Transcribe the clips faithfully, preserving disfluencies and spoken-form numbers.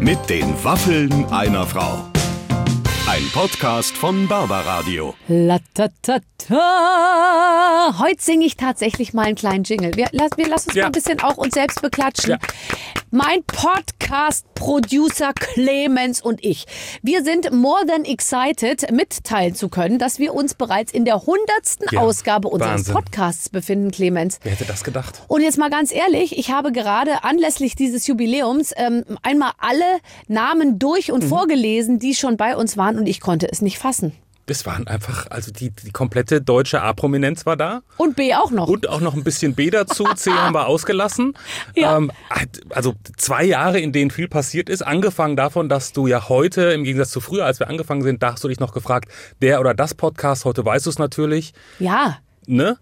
Mit den Waffeln einer Frau. Ein Podcast von Barbaradio. Latatata. Heute singe ich tatsächlich mal einen kleinen Jingle. Wir, lass, wir lassen uns ja. mal ein bisschen auch uns selbst beklatschen. Ja. Mein Podcast-Producer Clemens und ich, wir sind more than excited, mitteilen zu können, dass wir uns bereits in der hundertsten Ja, Ausgabe unseres Wahnsinn. Podcasts befinden, Clemens. Wer hätte das gedacht? Und jetzt mal ganz ehrlich, ich habe gerade anlässlich dieses Jubiläums ähm, einmal alle Namen durch und mhm. vorgelesen, die schon bei uns waren, und ich konnte es nicht fassen. Das waren einfach, also die, die komplette deutsche A-Prominenz war da. Und B auch noch. Und auch noch ein bisschen B dazu. C haben wir ausgelassen. Ja. Ähm, also zwei Jahre, in denen viel passiert ist. Angefangen davon, dass du ja heute, im Gegensatz zu früher, als wir angefangen sind, da hast du dich noch gefragt, der oder das Podcast, heute weißt du es natürlich. Ja. Ne?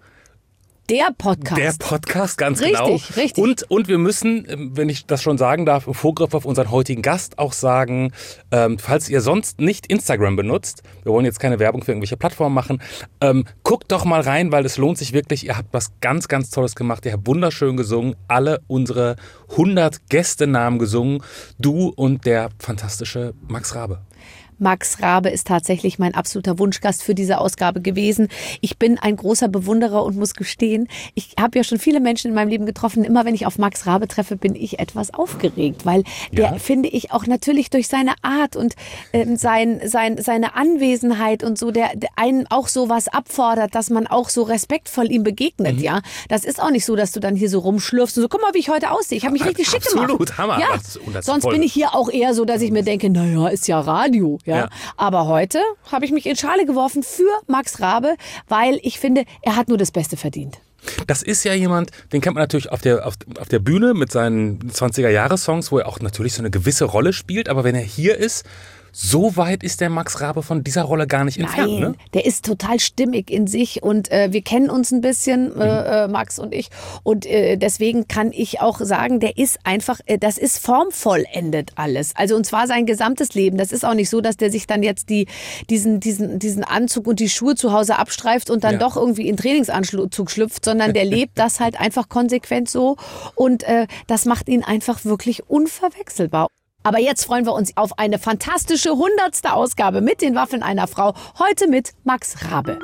Der Podcast. Der Podcast, ganz richtig, genau. Richtig, richtig. Und, und wir müssen, wenn ich das schon sagen darf, im Vorgriff auf unseren heutigen Gast auch sagen, ähm, falls ihr sonst nicht Instagram benutzt, wir wollen jetzt keine Werbung für irgendwelche Plattformen machen, ähm, guckt doch mal rein, weil es lohnt sich wirklich. Ihr habt was ganz, ganz Tolles gemacht. Ihr habt wunderschön gesungen. Alle unsere hundert Gästenamen gesungen. Du und der fantastische Max Rabe. Max Rabe ist tatsächlich mein absoluter Wunschgast für diese Ausgabe gewesen. Ich bin ein großer Bewunderer und muss gestehen, ich habe ja schon viele Menschen in meinem Leben getroffen. Immer wenn ich auf Max Rabe treffe, bin ich etwas aufgeregt, weil der, ja. finde ich, auch natürlich durch seine Art und ähm, sein, sein, seine Anwesenheit und so, der, der einen auch so was abfordert, dass man auch so respektvoll ihm begegnet. Mhm. Ja, das ist auch nicht so, dass du dann hier so rumschlürfst und so, guck mal, wie ich heute aussehe. Ich habe mich richtig schick gemacht. Absolut, Hammer. Ja. Das, das Sonst voll. bin ich hier auch eher so, dass ich mir denke, naja, ist ja Radio. Ja. ja. Aber heute habe ich mich in Schale geworfen für Max Rabe, weil ich finde, er hat nur das Beste verdient. Das ist ja jemand, den kennt man natürlich auf der, auf, auf der Bühne mit seinen zwanziger-Jahre-Songs, wo er auch natürlich so eine gewisse Rolle spielt. Aber wenn er hier ist, so weit ist der Max Rabe von dieser Rolle gar nicht entfernt. Nein, ne? Der ist total stimmig in sich und äh, wir kennen uns ein bisschen, mhm. äh, Max und ich. Und äh, deswegen kann ich auch sagen, der ist einfach, äh, das ist formvollendet alles. Also und zwar sein gesamtes Leben. Das ist auch nicht so, dass der sich dann jetzt die, diesen, diesen, diesen Anzug und die Schuhe zu Hause abstreift und dann ja. doch irgendwie in Trainingsanzug schlüpft, sondern der lebt das halt einfach konsequent so. Und äh, das macht ihn einfach wirklich unverwechselbar. Aber jetzt freuen wir uns auf eine fantastische hundertste Ausgabe mit den Waffeln einer Frau. Heute mit Max Rabe.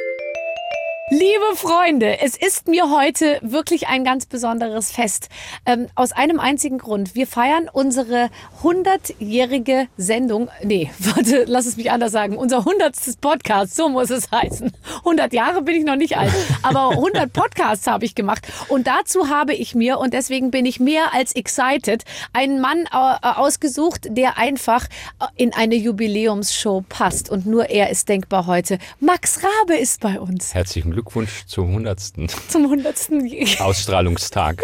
Liebe Freunde, es ist mir heute wirklich ein ganz besonderes Fest. Ähm, aus einem einzigen Grund. Wir feiern unsere hundertjährige Sendung. Nee, warte, lass es mich anders sagen. Unser hundertstes Podcast, so muss es heißen. hundert Jahre bin ich noch nicht alt, aber hundert Podcasts habe ich gemacht. Und dazu habe ich mir, und deswegen bin ich mehr als excited, einen Mann äh, ausgesucht, der einfach in eine Jubiläumsshow passt. Und nur er ist denkbar heute. Max Rabe ist bei uns. Herzlichen Glückwunsch zum hundertsten Zum hundertsten Ausstrahlungstag.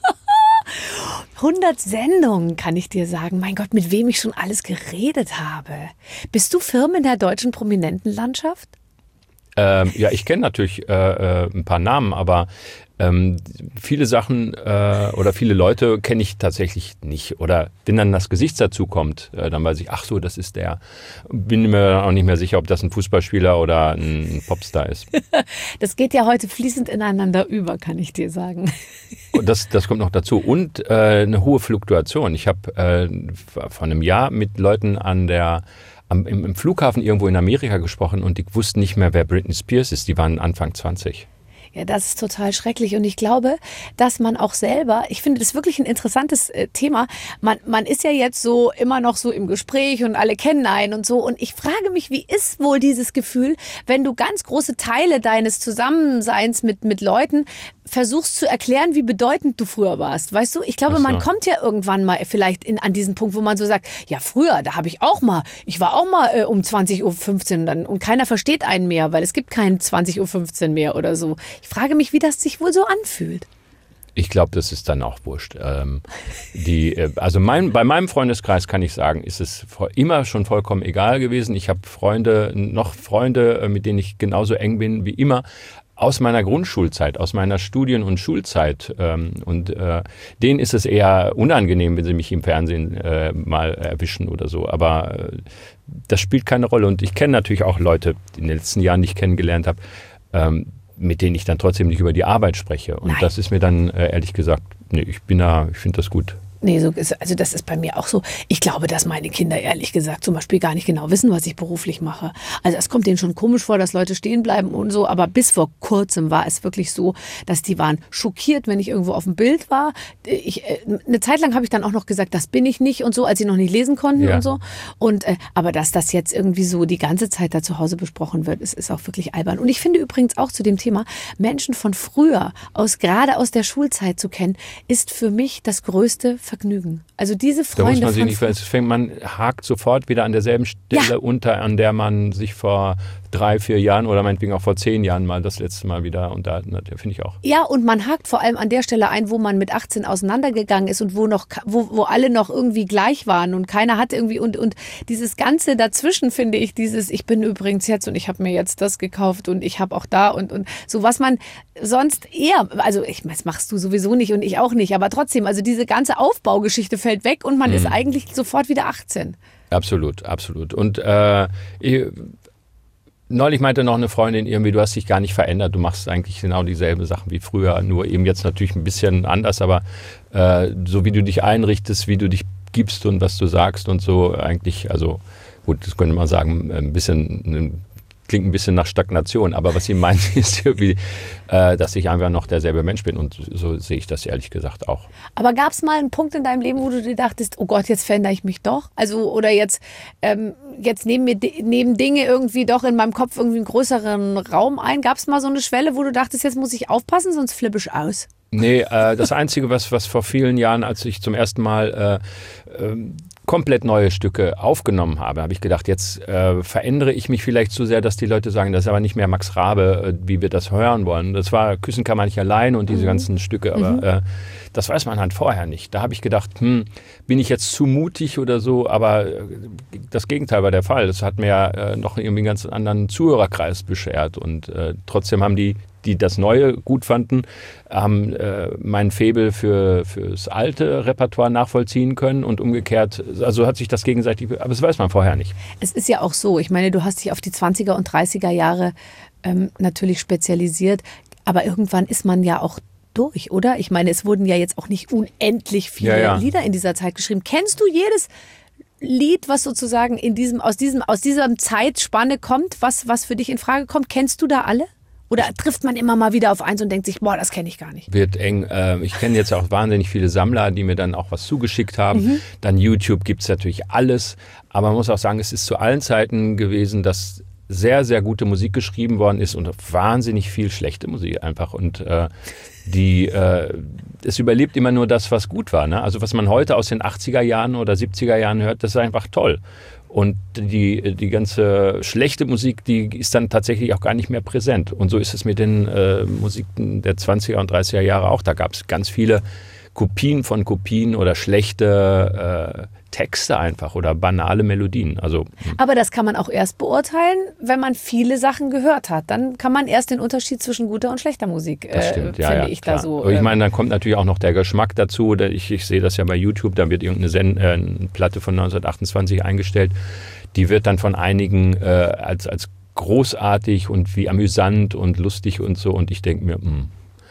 hundert Sendungen, kann ich dir sagen. Mein Gott, mit wem ich schon alles geredet habe. Bist du firm in der deutschen Prominentenlandschaft? Ähm, ja, ich kenne natürlich äh, äh, ein paar Namen, aber ähm, viele Sachen äh, oder viele Leute kenne ich tatsächlich nicht. Oder wenn dann das Gesicht dazu kommt, äh, dann weiß ich, ach so, das ist der. Bin mir auch nicht mehr sicher, ob das ein Fußballspieler oder ein Popstar ist. Das geht ja heute fließend ineinander über, kann ich dir sagen. Und das, das kommt noch dazu. Und äh, eine hohe Fluktuation. Ich habe äh, vor einem Jahr mit Leuten an der Am, im, im Flughafen irgendwo in Amerika gesprochen und die wussten nicht mehr, wer Britney Spears ist. Die waren Anfang zwanzig. Ja, das ist total schrecklich und ich glaube, dass man auch selber, ich finde das wirklich ein interessantes äh, Thema, man, man ist ja jetzt so immer noch so im Gespräch und alle kennen einen und so und ich frage mich, wie ist wohl dieses Gefühl, wenn du ganz große Teile deines Zusammenseins mit, mit Leuten versuchst zu erklären, wie bedeutend du früher warst, weißt du? Ich glaube, so. Man kommt ja irgendwann mal vielleicht in, an diesen Punkt, wo man so sagt, ja früher, da habe ich auch mal, ich war auch mal äh, um zwanzig Uhr fünfzehn dann, und keiner versteht einen mehr, weil es gibt keinen zwanzig Uhr fünfzehn mehr oder so. Ich frage mich, wie das sich wohl so anfühlt. Ich glaube, das ist dann auch wurscht. Ähm, die, äh, also mein, bei meinem Freundeskreis kann ich sagen, ist es immer schon vollkommen egal gewesen. Ich habe Freunde, noch Freunde, mit denen ich genauso eng bin wie immer. Aus meiner Grundschulzeit, aus meiner Studien- und Schulzeit. Ähm, und äh, denen ist es eher unangenehm, wenn sie mich im Fernsehen äh, mal erwischen oder so. Aber äh, das spielt keine Rolle. Und ich kenne natürlich auch Leute, die in den letzten Jahren nicht kennengelernt habe, ähm, mit denen ich dann trotzdem nicht über die Arbeit spreche. Und Nein. das ist mir dann, äh, ehrlich gesagt, nee, ich bin da, ich finde das gut. Nee, so ist, also das ist bei mir auch so. Ich glaube, dass meine Kinder ehrlich gesagt zum Beispiel gar nicht genau wissen, was ich beruflich mache. Also es kommt denen schon komisch vor, dass Leute stehen bleiben und so. Aber bis vor kurzem war es wirklich so, dass die waren schockiert, wenn ich irgendwo auf dem Bild war. Ich, eine Zeit lang habe ich dann auch noch gesagt, das bin ich nicht und so, als sie noch nicht lesen konnten ja. und so. Und äh, aber dass das jetzt irgendwie so die ganze Zeit da zu Hause besprochen wird, ist, ist auch wirklich albern. Und ich finde übrigens auch zu dem Thema, Menschen von früher, aus gerade aus der Schulzeit zu kennen, ist für mich das größte Vergnügen. Also diese Freunde. Da muss man sich von nicht, es fängt, man hakt sofort wieder an derselben Stelle Ja. unter, an der man sich vor drei, vier Jahren oder meinetwegen auch vor zehn Jahren mal das letzte Mal wieder unterhalten hat. Finde ich auch. Ja, und man hakt vor allem an der Stelle ein, wo man mit achtzehn auseinandergegangen ist und wo noch, wo, wo alle noch irgendwie gleich waren und keiner hat irgendwie und, und dieses Ganze dazwischen, finde ich, dieses, ich bin übrigens jetzt und ich habe mir jetzt das gekauft und ich habe auch da und, und so, was man sonst eher, also ich, das machst du sowieso nicht und ich auch nicht, aber trotzdem, also diese ganze Aufbaugeschichte fällt weg und man mhm. ist eigentlich sofort wieder achtzehn. Absolut, absolut. Und äh, ich, neulich meinte noch eine Freundin irgendwie, du hast dich gar nicht verändert, du machst eigentlich genau dieselben Sachen wie früher, nur eben jetzt natürlich ein bisschen anders, aber äh, so wie du dich einrichtest, wie du dich gibst und was du sagst und so eigentlich, also gut, das könnte man sagen, ein bisschen, klingt ein bisschen nach Stagnation, aber was sie meint, ist irgendwie, äh, dass ich einfach noch derselbe Mensch bin und so sehe ich das ehrlich gesagt auch. Aber gab es mal einen Punkt in deinem Leben, wo du dir dachtest, oh Gott, jetzt verändere ich mich doch? Also oder jetzt, ähm, jetzt nehmen mir nehmen Dinge irgendwie doch in meinem Kopf irgendwie einen größeren Raum ein? Gab es mal so eine Schwelle, wo du dachtest, jetzt muss ich aufpassen, sonst flippe ich aus? Nee, äh, das Einzige, was, was vor vielen Jahren, als ich zum ersten Mal äh, äh, komplett neue Stücke aufgenommen habe, habe ich gedacht, jetzt äh, verändere ich mich vielleicht zu sehr, dass die Leute sagen, das ist aber nicht mehr Max Rabe, äh, wie wir das hören wollen. Das war Küssen kann man nicht allein und diese mhm. ganzen Stücke, aber mhm. äh, das weiß man halt vorher nicht. Da habe ich gedacht, hm, bin ich jetzt zu mutig oder so, aber äh, das Gegenteil war der Fall. Das hat mir äh, noch irgendwie einen ganz anderen Zuhörerkreis beschert und äh, trotzdem haben die die das Neue gut fanden, haben äh, mein Faible für fürs alte Repertoire nachvollziehen können und umgekehrt, also hat sich das gegenseitig, aber das weiß man vorher nicht. Es ist ja auch so, ich meine, du hast dich auf die zwanziger und dreißiger Jahre ähm, natürlich spezialisiert, aber irgendwann ist man ja auch durch, oder? Ich meine, es wurden ja jetzt auch nicht unendlich viele ja, ja. Lieder in dieser Zeit geschrieben. Kennst du jedes Lied, was sozusagen in diesem, aus diesem, aus dieser Zeitspanne kommt, was, was für dich in Frage kommt? Kennst du da alle? Oder trifft man immer mal wieder auf eins und denkt sich, boah, das kenne ich gar nicht? Wird eng. Äh, ich kenne jetzt auch wahnsinnig viele Sammler, die mir dann auch was zugeschickt haben. Mhm. Dann YouTube gibt es natürlich alles. Aber man muss auch sagen, es ist zu allen Zeiten gewesen, dass sehr, sehr gute Musik geschrieben worden ist und wahnsinnig viel schlechte Musik einfach. Und äh, die, äh, es überlebt immer nur das, was gut war. Ne? Also was man heute aus den achtziger Jahren oder siebziger Jahren hört, das ist einfach toll. Und die, die ganze schlechte Musik, die ist dann tatsächlich auch gar nicht mehr präsent. Und so ist es mit den äh, Musiken der zwanziger und dreißiger Jahre auch. Da gab es ganz viele Kopien von Kopien oder schlechte äh, Texte einfach oder banale Melodien. Also, aber das kann man auch erst beurteilen, wenn man viele Sachen gehört hat. Dann kann man erst den Unterschied zwischen guter und schlechter Musik, das stimmt, äh, ja, finde ja, ich klar. da so. Aber ich meine, dann kommt natürlich auch noch der Geschmack dazu. Ich, ich sehe das ja bei YouTube, da wird irgendeine Sen- äh, eine Platte von neunzehnhundertachtundzwanzig eingestellt. Die wird dann von einigen äh, als, als großartig und wie amüsant und lustig und so. Und ich denke mir, mh,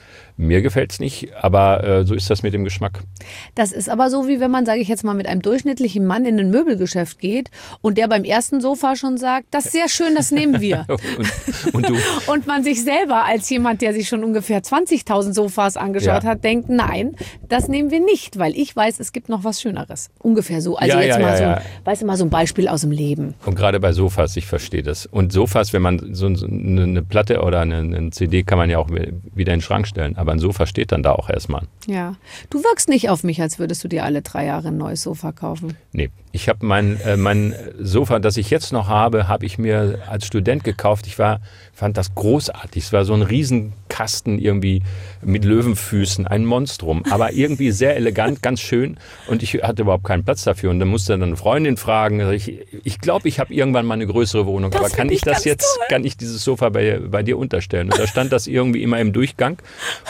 mir gefällt es nicht, aber äh, so ist das mit dem Geschmack. Das ist aber so, wie wenn man, sage ich jetzt mal, mit einem durchschnittlichen Mann in ein Möbelgeschäft geht und der beim ersten Sofa schon sagt, das ist sehr schön, das nehmen wir. und, und, du? Und man sich selber als jemand, der sich schon ungefähr zwanzigtausend Sofas angeschaut ja. hat, denkt, nein, das nehmen wir nicht, weil ich weiß, es gibt noch was Schöneres. Ungefähr so. Also ja, jetzt ja, mal ja, so, ja. weißt du, mal so ein Beispiel aus dem Leben. Und gerade bei Sofas, ich verstehe das. Und Sofas, wenn man so eine, eine Platte oder eine, eine C D kann man ja auch wieder in den Schrank stellen, aber ein Sofa steht dann da auch erstmal. Ja. Du wirkst nicht auf mich, als würdest du dir alle drei Jahre ein neues Sofa kaufen. Nee, ich habe mein, äh, mein Sofa, das ich jetzt noch habe, habe ich mir als Student gekauft. Ich war, fand das großartig. Es war so ein Riesenkasten irgendwie mit Löwenfüßen, ein Monstrum, aber irgendwie sehr elegant, ganz schön. Und ich hatte überhaupt keinen Platz dafür. Und dann musste dann eine Freundin fragen. Ich glaube, ich, glaub, ich habe irgendwann mal eine größere Wohnung. Das aber kann ich, ich das jetzt, toll. kann ich dieses Sofa bei, bei dir unterstellen? Und da stand das irgendwie immer im Durchgang.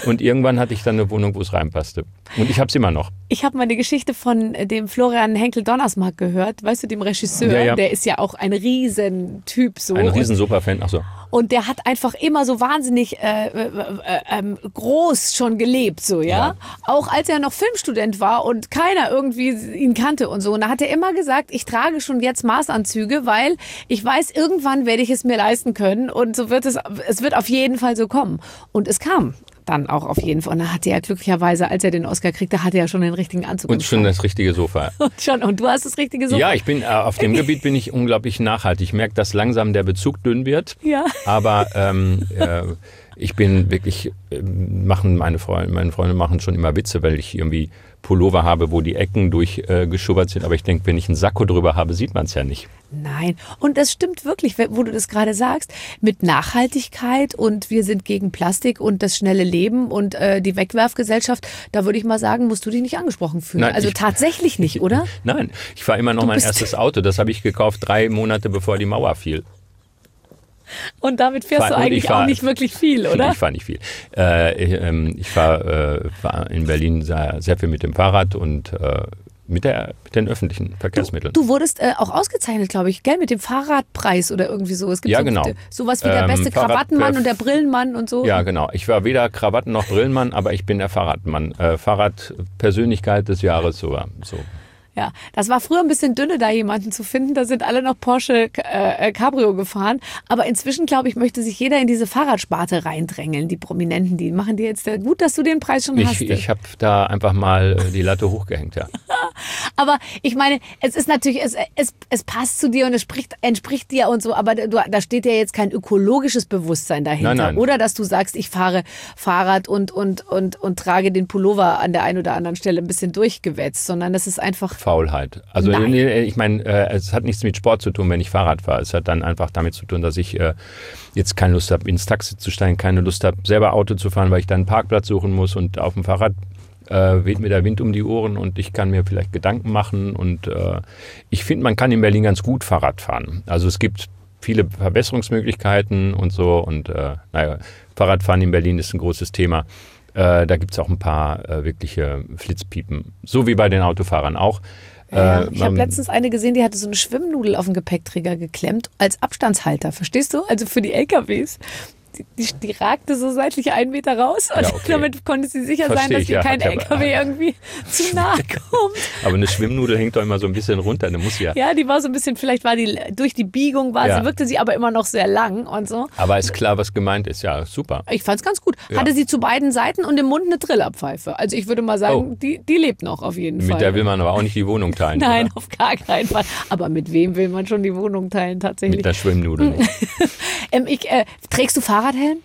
Und irgendwann hatte ich dann eine Wohnung, wo es reinpasste. Und ich habe es immer noch. Ich habe mal eine Geschichte von dem Florian Henkel-Donnersmarck gehört, weißt du, dem Regisseur, ja, ja. der ist ja auch ein Riesentyp. So. Ein riesen Superfan, ach so. Und der hat einfach immer so wahnsinnig äh, äh, äh, groß schon gelebt, so, ja? ja. Auch als er noch Filmstudent war und keiner irgendwie ihn kannte und so. Und da hat er immer gesagt, ich trage schon jetzt Maßanzüge, weil ich weiß, irgendwann werde ich es mir leisten können und so wird es, es wird auf jeden Fall so kommen. Und es kam dann auch auf jeden Fall. Und da hatte er glücklicherweise, als er den Oscar kriegte, hatte er schon den richtigen Anzug. Und schon das richtige Sofa. Und, schon, und du hast das richtige Sofa. Ja, ich bin, äh, auf dem Gebiet bin ich unglaublich nachhaltig. Ich merke, dass langsam der Bezug dünn wird. Ja. Aber ähm, äh, ich bin wirklich, äh, machen meine Freunde, meine Freunde machen schon immer Witze, weil ich irgendwie Pullover habe, wo die Ecken durchgeschubbert äh, sind. Aber ich denke, wenn ich einen Sakko drüber habe, sieht man es ja nicht. Nein, und das stimmt wirklich, wo du das gerade sagst, mit Nachhaltigkeit und wir sind gegen Plastik und das schnelle Leben und äh, die Wegwerfgesellschaft, da würde ich mal sagen, musst du dich nicht angesprochen fühlen. Nein, also ich, tatsächlich nicht, oder? Nein, ich fahre immer noch du mein erstes Auto, das habe ich gekauft drei Monate bevor die Mauer fiel. Und damit fährst fahr, du eigentlich fahr, auch nicht wirklich viel, oder? Ich fahre nicht viel. Äh, ich ähm, ich fahre äh, fahr in Berlin sehr, sehr viel mit dem Fahrrad und äh, mit, der, mit den öffentlichen Verkehrsmitteln. Du, du wurdest äh, auch ausgezeichnet, glaube ich, gell, mit dem Fahrradpreis oder irgendwie so. Es gibt ja, so, genau. sowas wie der beste ähm, Krawattenmann und der Brillenmann und so. Ja, genau. Ich war weder Krawatten- noch Brillenmann, aber ich bin der Fahrradmann. Äh, Fahrradpersönlichkeit des Jahres, so. so. Ja, das war früher ein bisschen dünne, da jemanden zu finden. Da sind alle noch Porsche äh, Cabrio gefahren. Aber inzwischen, glaube ich, möchte sich jeder in diese Fahrradsparte reindrängeln. Die Prominenten, die machen dir jetzt gut, dass du den Preis schon ich, hast. Ich habe da einfach mal die Latte hochgehängt, ja. Aber ich meine, es ist natürlich, es, es, es passt zu dir und es spricht, entspricht dir und so. Aber du, da steht ja jetzt kein ökologisches Bewusstsein dahinter. Nein, nein. Oder dass du sagst, ich fahre Fahrrad und, und, und, und trage den Pullover an der einen oder anderen Stelle ein bisschen durchgewetzt. Sondern das ist einfach... Faulheit. Also Nein. ich meine, äh, es hat nichts mit Sport zu tun, wenn ich Fahrrad fahre. Es hat dann einfach damit zu tun, dass ich äh, jetzt keine Lust habe, ins Taxi zu steigen, keine Lust habe, selber Auto zu fahren, weil ich dann einen Parkplatz suchen muss und auf dem Fahrrad äh, weht mir der Wind um die Ohren und ich kann mir vielleicht Gedanken machen und äh, ich finde, man kann in Berlin ganz gut Fahrrad fahren. Also es gibt viele Verbesserungsmöglichkeiten und so und äh, naja, Fahrradfahren in Berlin ist ein großes Thema. Äh, da gibt es auch ein paar äh, wirkliche Flitzpiepen, so wie bei den Autofahrern auch. Ja, äh, ich habe letztens eine gesehen, die hatte so eine Schwimmnudel auf den Gepäckträger geklemmt als Abstandshalter, verstehst du? Also für die L K Ws. Die, die, die ragte so seitlich einen Meter raus und ja, okay. damit konnte sie sicher Versteh sein, dass ihr ja, kein L K W irgendwie zu nahe kommt. Aber eine Schwimmnudel hängt doch immer so ein bisschen runter, eine muss ja. Ja, die war so ein bisschen, vielleicht war die durch die Biegung, war ja. sie, wirkte sie aber immer noch sehr lang und so. Aber ist klar, was gemeint ist, ja, super. Ich fand's ganz gut. Ja. Hatte sie zu beiden Seiten und im Mund eine Trillerpfeife. Also ich würde mal sagen, oh. die, die lebt noch auf jeden mit Fall. Mit der will man aber auch nicht die Wohnung teilen. Nein, oder? Auf gar keinen Fall. Aber mit wem will man schon die Wohnung teilen tatsächlich? Mit der Schwimmnudel. ähm, ich, äh, trägst du Fahrradhelm?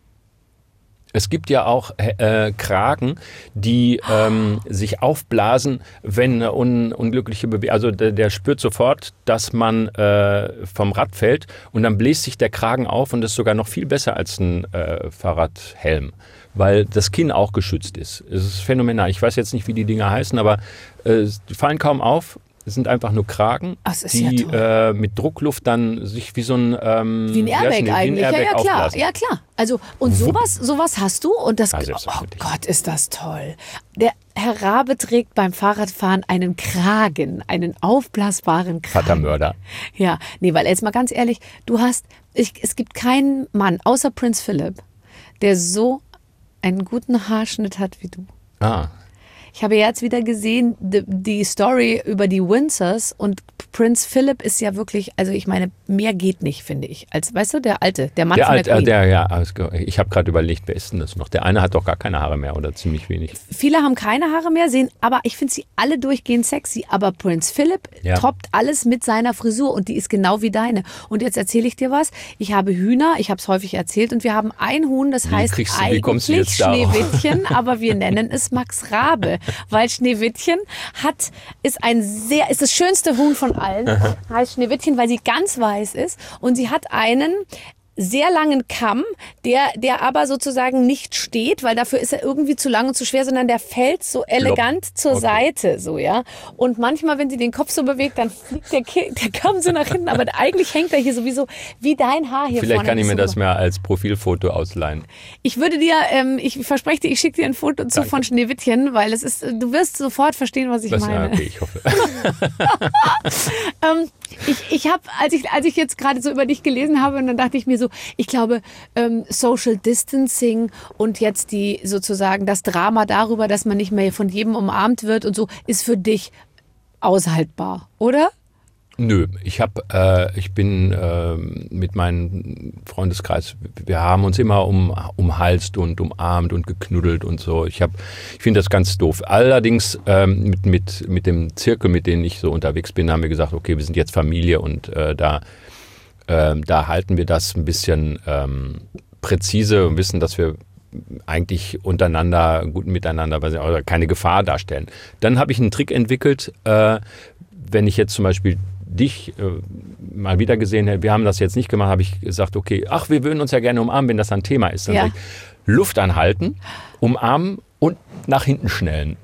Es gibt ja auch äh, Kragen, die ähm, sich aufblasen, wenn eine un unglückliche Bewegung, also der, der spürt sofort, dass man äh, vom Rad fällt und dann bläst sich der Kragen auf und das ist sogar noch viel besser als ein äh, Fahrradhelm, weil das Kinn auch geschützt ist. Es ist phänomenal. Ich weiß jetzt nicht, wie die Dinger heißen, aber äh, die fallen kaum auf. Es sind einfach nur Kragen, Ach, die ja äh, mit Druckluft dann sich wie so ein ähm, wie ein Airbag eigentlich. Ein Airbag ja, ja, klar. Aufblasen. Ja, klar. Also, und sowas, sowas hast du und das, ja, oh Gott, ist das toll. Der Herr Rabe trägt beim Fahrradfahren einen Kragen, einen aufblasbaren Kragen. Vatermörder. Ja, nee, weil jetzt mal ganz ehrlich, du hast, ich, es gibt keinen Mann, außer Prinz Philipp, der so einen guten Haarschnitt hat wie du. Ah. Ich habe jetzt wieder gesehen, die, die Story über die Windsors und Prinz Philipp ist ja wirklich, also ich meine, mehr geht nicht, finde ich. Als, weißt du, der Alte, der Mann der von Alt, der Queen. Der, ja, ich habe gerade überlegt, wer ist denn das noch? Der eine hat doch gar keine Haare mehr oder ziemlich wenig. Viele haben keine Haare mehr, sehen, aber ich finde sie alle durchgehend sexy. Aber Prinz Philipp ja. toppt alles mit seiner Frisur und die ist genau wie deine. Und jetzt erzähle ich dir was. Ich habe Hühner, ich habe es häufig erzählt und wir haben ein Huhn, das wie heißt kriegst du, eigentlich wie kommst du jetzt Schneewittchen, aber wir nennen es Max Rabe, weil Schneewittchen hat, ist ein sehr, ist das schönste Huhn von allen. Heißt Schneewittchen, weil sie ganz weiß ist und sie hat einen sehr langen Kamm, der, der aber sozusagen nicht steht, weil dafür ist er irgendwie zu lang und zu schwer, sondern der fällt so elegant Lob. zur okay. Seite, so, ja. Und manchmal, wenn sie den Kopf so bewegt, dann fliegt der, der Kamm so nach hinten, aber eigentlich hängt er hier sowieso wie dein Haar hier Vielleicht vorne. Vielleicht kann ich mir so das mehr als Profilfoto ausleihen. Ich würde dir, ähm, ich verspreche dir, ich schicke dir ein Foto zu Danke. von Schneewittchen, weil es ist, du wirst sofort verstehen, was ich das, meine. Ja, okay, ich hoffe. ähm, ich ich habe, als ich, als ich jetzt gerade so über dich gelesen habe, und dann dachte ich mir so, ich glaube, ähm, Social Distancing und jetzt die sozusagen das Drama darüber, dass man nicht mehr von jedem umarmt wird und so, ist für dich aushaltbar, oder? Nö, ich habe, äh, ich bin äh, mit meinem Freundeskreis, wir haben uns immer um, umhalst und umarmt und geknuddelt und so. Ich habe, ich finde das ganz doof. Allerdings ähm, mit, mit, mit dem Zirkel, mit dem ich so unterwegs bin, haben wir gesagt, okay, wir sind jetzt Familie und äh, da, äh, da halten wir das ein bisschen ähm, präzise und wissen, dass wir eigentlich untereinander, gut miteinander, oder keine Gefahr darstellen. Dann habe ich einen Trick entwickelt, äh, wenn ich jetzt zum Beispiel dich äh, mal wieder gesehen hätte, wir haben das jetzt nicht gemacht, habe ich gesagt, okay, ach, wir würden uns ja gerne umarmen, wenn das ein Thema ist. Dann ja. sage ich, Luft anhalten, umarmen und nach hinten schnellen.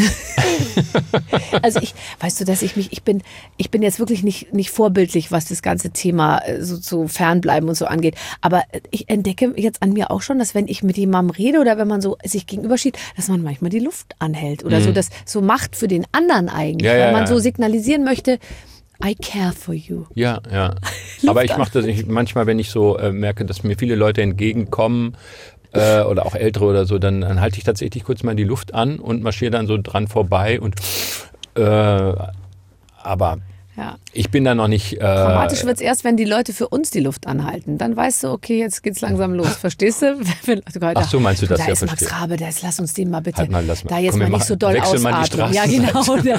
Also ich, weißt du, dass ich mich, ich bin, ich bin jetzt wirklich nicht, nicht vorbildlich, was das ganze Thema so, so fernbleiben und so angeht. Aber ich entdecke jetzt an mir auch schon, dass wenn ich mit jemandem rede oder wenn man so sich gegenübersteht, dass man manchmal die Luft anhält oder mhm. so das so macht für den anderen eigentlich, ja, weil ja, man ja. so signalisieren möchte, I care for you. Ja, ja. Aber ich mache das ich, manchmal, wenn ich so äh, merke, dass mir viele Leute entgegenkommen, Äh, oder auch Ältere oder so, dann, dann halte ich tatsächlich kurz mal die Luft an und marschiere dann so dran vorbei. Und äh, aber ja. ich bin da noch nicht... Äh, Dramatisch wird es erst, wenn die Leute für uns die Luft anhalten. Dann weißt du, okay, jetzt geht's langsam los. Verstehst du? Ach so, meinst du das? Da ja, ist verstehe. Max Rabe, das, lass uns den mal bitte, halt mal, lass mal. da jetzt Komm, mal nicht machen, so doll ausatmen. Ja, genau.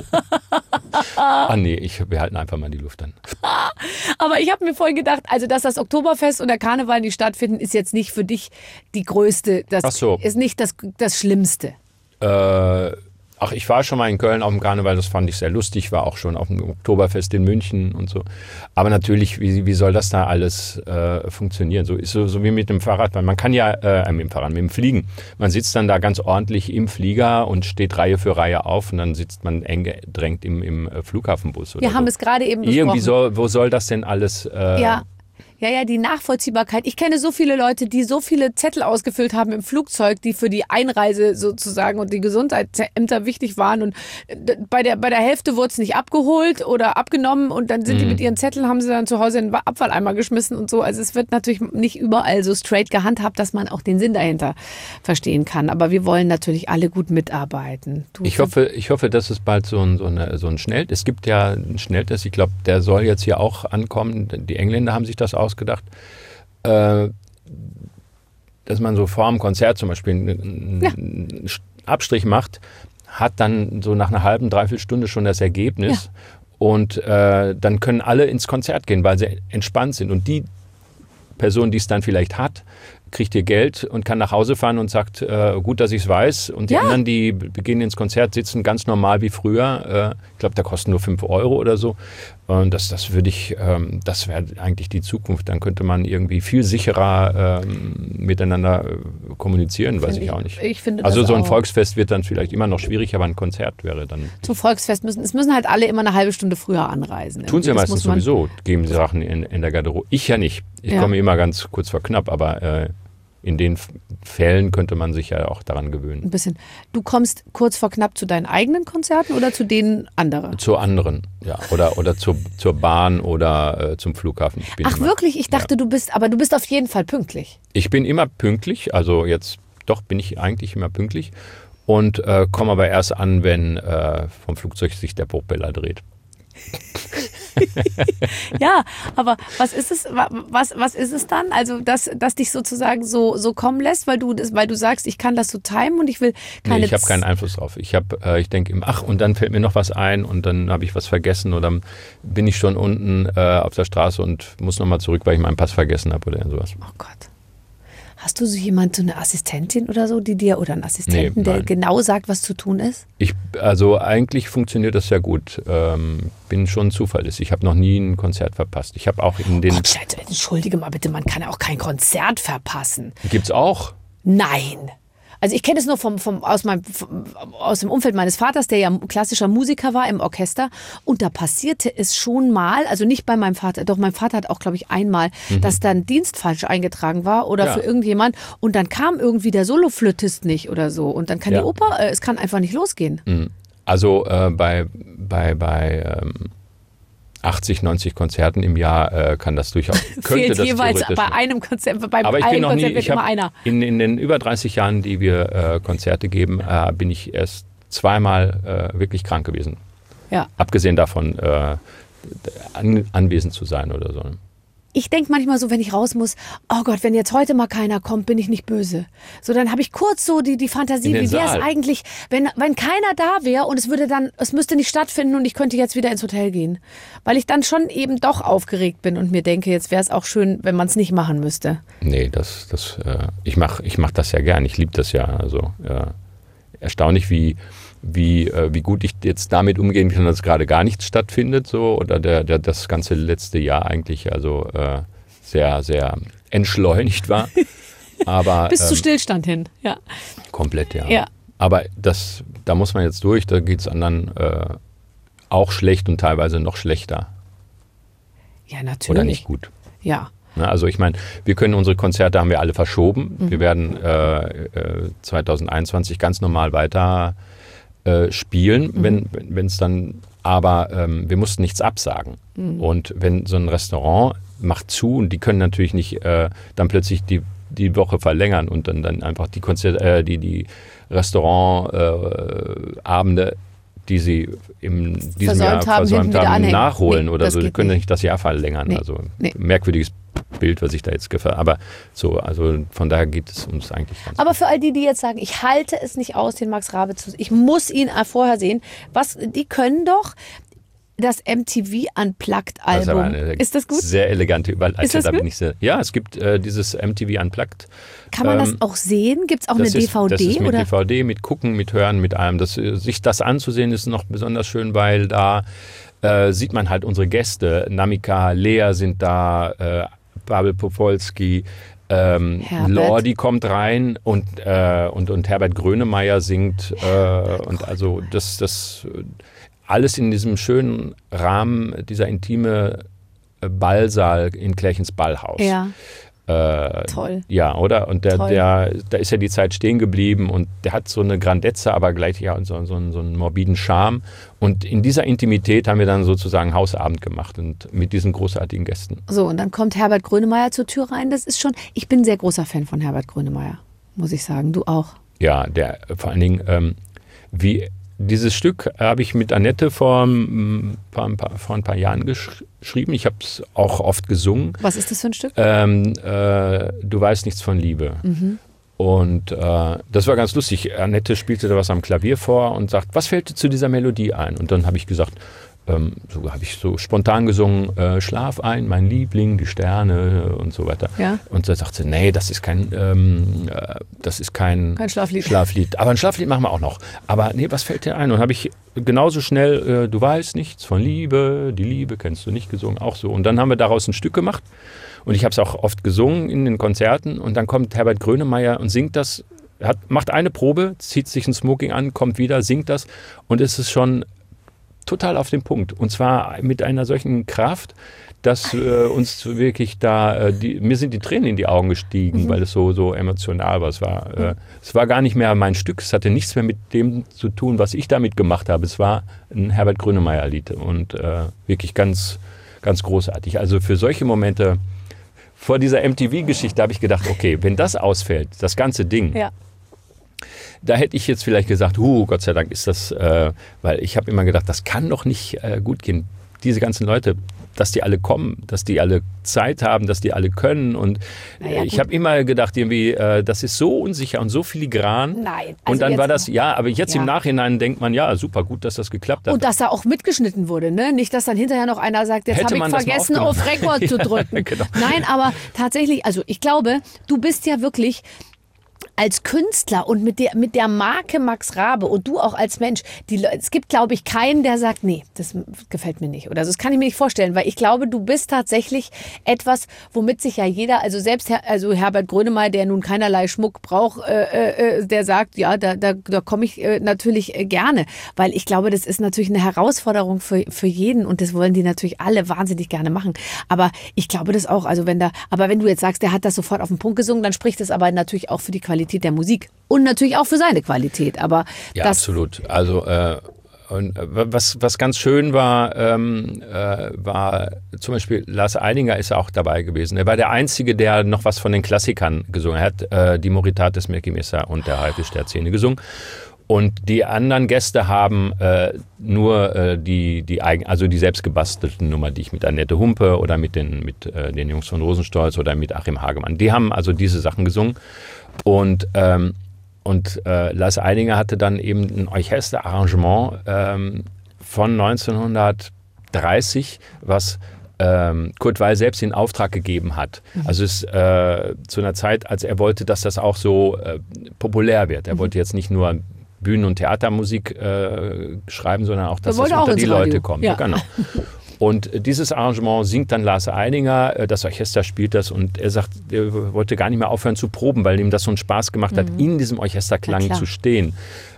Ah nee, ich, wir halten einfach mal die Luft an. Aber ich habe mir vorhin gedacht, also dass das Oktoberfest und der Karneval nicht stattfinden, ist jetzt nicht für dich die größte, das Ach so. ist nicht das, das Schlimmste. Äh, ach, ich war schon mal in Köln auf dem Karneval, das fand ich sehr lustig, war auch schon auf dem Oktoberfest in München und so. Aber natürlich, wie, wie soll das da alles äh, funktionieren? So ist so, so wie mit dem Fahrrad, weil man kann ja, äh, mit dem Fahrrad, mit dem Fliegen, man sitzt dann da ganz ordentlich im Flieger und steht Reihe für Reihe auf und dann sitzt man eng gedrängt im, im Flughafenbus. Oder Wir so. haben es gerade eben besprochen. Irgendwie so, wo soll das denn alles... Äh, ja. Ja, ja, die Nachvollziehbarkeit. Ich kenne so viele Leute, die so viele Zettel ausgefüllt haben im Flugzeug, die für die Einreise sozusagen und die Gesundheitsämter wichtig waren. Und bei der, bei der Hälfte wurde es nicht abgeholt oder abgenommen und dann sind mhm. die mit ihren Zetteln, haben sie dann zu Hause in den Abfalleimer geschmissen und so. Also es wird natürlich nicht überall so straight gehandhabt, dass man auch den Sinn dahinter verstehen kann. Aber wir wollen natürlich alle gut mitarbeiten. Du ich hoffe, ich hoffe, dass es bald so ein, so eine, so ein Schnell... Es gibt ja einen Schnelltest, ich glaube, der soll jetzt hier auch ankommen. Die Engländer haben sich das ausgedacht, äh, dass man so vor dem Konzert zum Beispiel einen, ja. einen Abstrich macht, hat dann so nach einer halben, dreiviertel Stunde schon das Ergebnis ja. und äh, dann können alle ins Konzert gehen, weil sie entspannt sind und die Person, die es dann vielleicht hat, kriegt ihr Geld und kann nach Hause fahren und sagt, äh, gut, dass ich es weiß. Und die ja. anderen, die gehen ins Konzert, sitzen ganz normal wie früher. Äh, ich glaube, da kosten nur fünf Euro oder so. Und das, das würde ich, ähm, das wäre eigentlich die Zukunft. Dann könnte man irgendwie viel sicherer ähm, miteinander äh, kommunizieren, weiß ich, ich auch nicht. Ich finde also das so ein auch. Volksfest wird dann vielleicht immer noch schwierig, aber ein Konzert wäre dann... Zum Volksfest müssen, es müssen halt alle immer eine halbe Stunde früher anreisen. Tun sie ja das meistens sowieso, geben sie Sachen in, in der Garderobe. Ich ja nicht. Ich ja. komme immer ganz kurz vor knapp, aber äh, in den Fällen könnte man sich ja auch daran gewöhnen. Ein bisschen. Du kommst kurz vor knapp zu deinen eigenen Konzerten oder zu denen anderer? Zu anderen, ja. Oder, oder zur, zur Bahn oder äh, zum Flughafen. Ich bin Ach immer, wirklich? Ich dachte, ja. du bist, aber du bist auf jeden Fall pünktlich. Ich bin immer pünktlich, also jetzt doch bin ich eigentlich immer pünktlich und äh, komme aber erst an, wenn äh, vom Flugzeug sich der Propeller dreht. Ja, aber was ist es, was, was ist es dann? Also, dass, dass dich sozusagen so, so kommen lässt, weil du, weil du sagst, ich kann das so timen und ich will keine... Nee, ich habe keinen Einfluss drauf. Ich, hab, äh, ich denke immer, ach, und dann fällt mir noch was ein und dann habe ich was vergessen oder bin ich schon unten äh, auf der Straße und muss nochmal zurück, weil ich meinen Pass vergessen habe oder sowas. Oh Gott. Hast du so jemand, so eine Assistentin oder so, die dir, oder einen Assistenten, Nee, der nein. genau sagt, was zu tun ist? Ich, also eigentlich funktioniert das sehr gut. Ähm, bin schon zuverlässig. Ich habe noch nie ein Konzert verpasst. Ich habe auch in den... Gott, Scheiße, entschuldige mal bitte, man kann ja auch kein Konzert verpassen. Gibt's auch? Nein. Also ich kenne es nur vom, vom, aus, meinem, vom, aus dem Umfeld meines Vaters, der ja klassischer Musiker war im Orchester. Und da passierte es schon mal, also nicht bei meinem Vater, doch mein Vater hat auch, glaube ich, einmal, mhm. dass dann Dienst falsch eingetragen war oder Ja. für irgendjemand. Und dann kam irgendwie der Soloflötist nicht oder so. Und dann kann Ja. die Oper, äh, es kann einfach nicht losgehen. Mhm. Also äh, bei, bei, bei ähm, achtzig, neunzig Konzerten im Jahr äh, kann das durchaus, könnte Fehlt das jeweils theoretisch bei sein. einem Konzert, bei Aber ich einem bin noch nie, Konzert wird ich immer habe einer. in, in den über dreißig Jahren, die wir äh, Konzerte geben, äh, bin ich erst zweimal äh, wirklich krank gewesen. Ja. Abgesehen davon, äh, an, anwesend zu sein oder so. Ich denke manchmal so, wenn ich raus muss, oh Gott, wenn jetzt heute mal keiner kommt, bin ich nicht böse. So, dann habe ich kurz so die, die Fantasie, In den wie wäre es Saal. eigentlich, wenn, wenn keiner da wäre und es würde dann, es müsste nicht stattfinden und ich könnte jetzt wieder ins Hotel gehen. Weil ich dann schon eben doch aufgeregt bin und mir denke, jetzt wäre es auch schön, wenn man es nicht machen müsste. Nee, das, das, äh, ich mache ich mach das ja gern. Ich liebe das ja. Also äh, erstaunlich, wie, wie, äh, wie gut ich jetzt damit umgehen kann, dass gerade gar nichts stattfindet. So, oder der, der, das ganze letzte Jahr eigentlich also äh, sehr, sehr entschleunigt war. Aber, Bis zu ähm, Stillstand hin, ja. komplett, ja. Ja. Aber das, da muss man jetzt durch, da geht es anderen äh, auch schlecht und teilweise noch schlechter. Ja, natürlich. Oder nicht gut. Ja. Ne, also ich meine, wir können unsere Konzerte, haben wir alle verschoben. Mhm. Wir werden äh, äh, zwanzig einundzwanzig ganz normal weiter äh, spielen, mhm. wenn es dann, aber ähm, wir mussten nichts absagen. Mhm. Und wenn so ein Restaurant macht zu und die können natürlich nicht äh, dann plötzlich die, die Woche verlängern und dann, dann einfach die Konzert, äh, die, die Restaurantabende äh, die sie in diesem Versäumt Jahr haben, versäumt haben, anhängen. nachholen Nee, oder das so. Die geht können nicht. nicht das Jahr verlängern. Nee. Also Nee. merkwürdiges Bild, was ich da jetzt gefällt. Aber so, also von daher geht es uns eigentlich ganz Aber gut. für all die, die jetzt sagen, ich halte es nicht aus, den Max Rabe zu sehen, ich muss ihn vorher sehen, was, die können doch das M T V Unplugged-Album. Das ist, aber eine Ist das gut? Sehr elegante Überleitung. Ist das da bin gut? ich sehr, ja, es gibt äh, dieses M T V Unplugged. Kann man das Ähm, auch sehen? Gibt es auch eine Das D V D? Ist, das ist mit oder? D V D, mit Gucken, mit Hören, mit allem. Das, äh, sich das anzusehen ist noch besonders schön, weil da äh, sieht man halt unsere Gäste. Namika, Lea sind da, äh, Pavel Popolski, ähm, Herbert. Lordi kommt rein und, äh, und, und Herbert Grönemeyer singt. Äh, und also das, das alles in diesem schönen Rahmen, dieser intime äh, Ballsaal in Klärchens Ballhaus. Ja, Äh, toll. Ja, oder? Und der, Toll. der, da ist ja die Zeit stehen geblieben und der hat so eine Grandezza, aber gleich ja so, so, so einen morbiden Charme. Und in dieser Intimität haben wir dann sozusagen Hausabend gemacht und mit diesen großartigen Gästen. So, und dann kommt Herbert Grönemeyer zur Tür rein. Das ist schon, ich bin ein sehr großer Fan von Herbert Grönemeyer, muss ich sagen. Du auch. Ja, der vor allen Dingen, ähm, wie dieses Stück habe ich mit Annette vor, mm, vor, ein, paar, vor ein paar Jahren gesch geschrieben. Ich habe es auch oft gesungen. Was ist das für ein Stück? Ähm, äh, du weißt nichts von Liebe. Mhm. Und äh, das war ganz lustig. Annette spielte da was am Klavier vor und sagt, was fällt dir zu dieser Melodie ein? Und dann habe ich gesagt, ähm, so habe ich so spontan gesungen, äh, Schlaf ein, mein Liebling, die Sterne und so weiter. Ja. Und da sagte sie, nee, das ist kein, ähm, äh, das ist kein, Kein Schlaflied. Schlaflied. Aber ein Schlaflied machen wir auch noch. Aber nee, was fällt dir ein? Und habe ich genauso schnell, äh, du weißt nichts von Liebe, die Liebe kennst du nicht gesungen, auch so. Und dann haben wir daraus ein Stück gemacht. Und ich habe es auch oft gesungen in den Konzerten. Und dann kommt Herbert Grönemeyer und singt das, hat, macht eine Probe, zieht sich ein Smoking an, kommt wieder, singt das. Und es ist schon total auf den Punkt. Und zwar mit einer solchen Kraft, dass äh, uns wirklich da, äh, die, mir sind die Tränen in die Augen gestiegen, mhm. weil es so, so emotional war. Es war, äh, mhm. es war gar nicht mehr mein Stück. Es hatte nichts mehr mit dem zu tun, was ich damit gemacht habe. Es war ein Herbert Grönemeyer-Lied und äh, wirklich ganz, ganz großartig. Also für solche Momente vor dieser M T V-Geschichte habe ich gedacht, okay, wenn das ausfällt, das ganze Ding, Ja. da hätte ich jetzt vielleicht gesagt, huh, Gott sei Dank ist das, äh, weil ich habe immer gedacht, das kann doch nicht äh, gut gehen. Diese ganzen Leute dass die alle kommen, dass die alle Zeit haben, dass die alle können. Und naja, ich habe immer gedacht, irgendwie, äh, das ist so unsicher und so filigran. Nein. Also und dann war das, ja, aber jetzt ja. im Nachhinein denkt man, ja, super, gut, dass das geklappt hat. Und dass da auch mitgeschnitten wurde, ne? Nicht, dass dann hinterher noch einer sagt, jetzt habe ich vergessen, auf Record ja, zu drücken. Genau. Nein, aber tatsächlich, also ich glaube, du bist ja wirklich als Künstler und mit der, mit der Marke Max Raabe und du auch als Mensch, die, es gibt, glaube ich, keinen, der sagt, nee, das gefällt mir nicht. Oder das kann ich mir nicht vorstellen, weil ich glaube, du bist tatsächlich etwas, womit sich ja jeder, also selbst Her, also Herbert Grönemeyer, der nun keinerlei Schmuck braucht, äh, äh, der sagt, ja, da, da, da komme ich äh, natürlich äh, gerne. Weil ich glaube, das ist natürlich eine Herausforderung für, für jeden und das wollen die natürlich alle wahnsinnig gerne machen. Aber ich glaube das auch, also wenn da, aber wenn du jetzt sagst, der hat das sofort auf den Punkt gesungen, dann spricht das aber natürlich auch für die Qualität der Musik und natürlich auch für seine Qualität. Aber ja, das absolut. Also äh, und was, was ganz schön war, ähm, äh, war zum Beispiel Lars Eidinger ist auch dabei gewesen. Er war der Einzige, der noch was von den Klassikern gesungen hat. Äh, die Moritatis Melchimesa und der Haifisch der Zähne gesungen. Und die anderen Gäste haben äh, nur äh, die, die eigen, also die selbstgebastelten Nummer, die ich mit Annette Humpe oder mit den, mit, äh, den Jungs von Rosenstolz oder mit Achim Hagemann, die haben also diese Sachen gesungen. Und, ähm, und äh, Lars Eidinger hatte dann eben ein Orchesterarrangement ähm, von neunzehnhundertdreißig, was ähm, Kurt Weill selbst in Auftrag gegeben hat. Mhm. Also es äh, zu einer Zeit, als er wollte, dass das auch so äh, populär wird. Er mhm. wollte jetzt nicht nur Bühnen- und Theatermusik äh, schreiben, sondern auch, dass das unter auch die Leute Radio. kommt. Ja. Genau. Und dieses Arrangement singt dann Lars Eidinger, das Orchester spielt das und er sagt, er wollte gar nicht mehr aufhören zu proben, weil ihm das so einen Spaß gemacht hat, mhm. in diesem Orchesterklang zu stehen.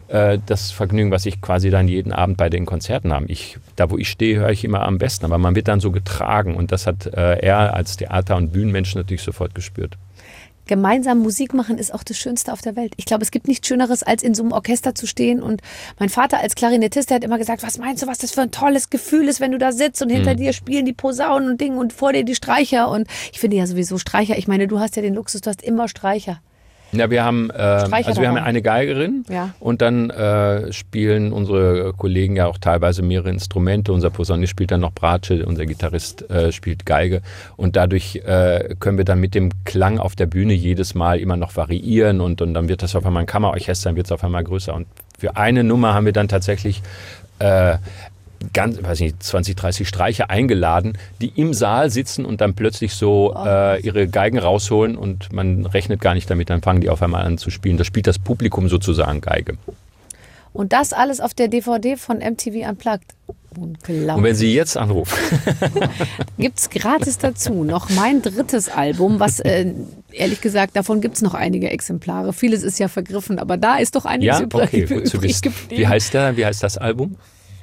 Das Vergnügen, was ich quasi dann jeden Abend bei den Konzerten habe. Ich, da, wo ich stehe, höre ich immer am besten, aber man wird dann so getragen und das hat er als Theater- und Bühnenmensch natürlich sofort gespürt. Gemeinsam Musik machen ist auch das Schönste auf der Welt. Ich glaube, es gibt nichts Schöneres, als in so einem Orchester zu stehen. Und mein Vater als Klarinettist, der hat immer gesagt, was meinst du, was das für ein tolles Gefühl ist, wenn du da sitzt und hinter mhm. dir spielen die Posaunen und Dinge und vor dir die Streicher. Und ich finde ja sowieso Streicher. Ich meine, du hast ja den Luxus, du hast immer Streicher. Ja, wir haben, äh, also wir haben eine Geigerin ja. und dann äh, spielen unsere Kollegen ja auch teilweise mehrere Instrumente. Unser Posaunist spielt dann noch Bratsche, unser Gitarrist äh, spielt Geige und dadurch äh, können wir dann mit dem Klang auf der Bühne jedes Mal immer noch variieren und, und dann wird das auf einmal ein Kammerorchester, dann wird es auf einmal größer und für eine Nummer haben wir dann tatsächlich äh, ganz, weiß nicht, zwanzig, dreißig Streicher eingeladen, die im Saal sitzen und dann plötzlich so oh. äh, ihre Geigen rausholen und man rechnet gar nicht damit, dann fangen die auf einmal an zu spielen. Da spielt das Publikum sozusagen Geige. Und das alles auf der D V D von M T V Unplugged. Unglaublich. Und wenn Sie jetzt anrufen. Gibt es gratis dazu noch mein drittes Album, was äh, ehrlich gesagt, davon gibt es noch einige Exemplare. Vieles ist ja vergriffen, aber da ist doch einiges ja, übrig, okay, übrig geblieben. Wie heißt der, wie heißt das Album?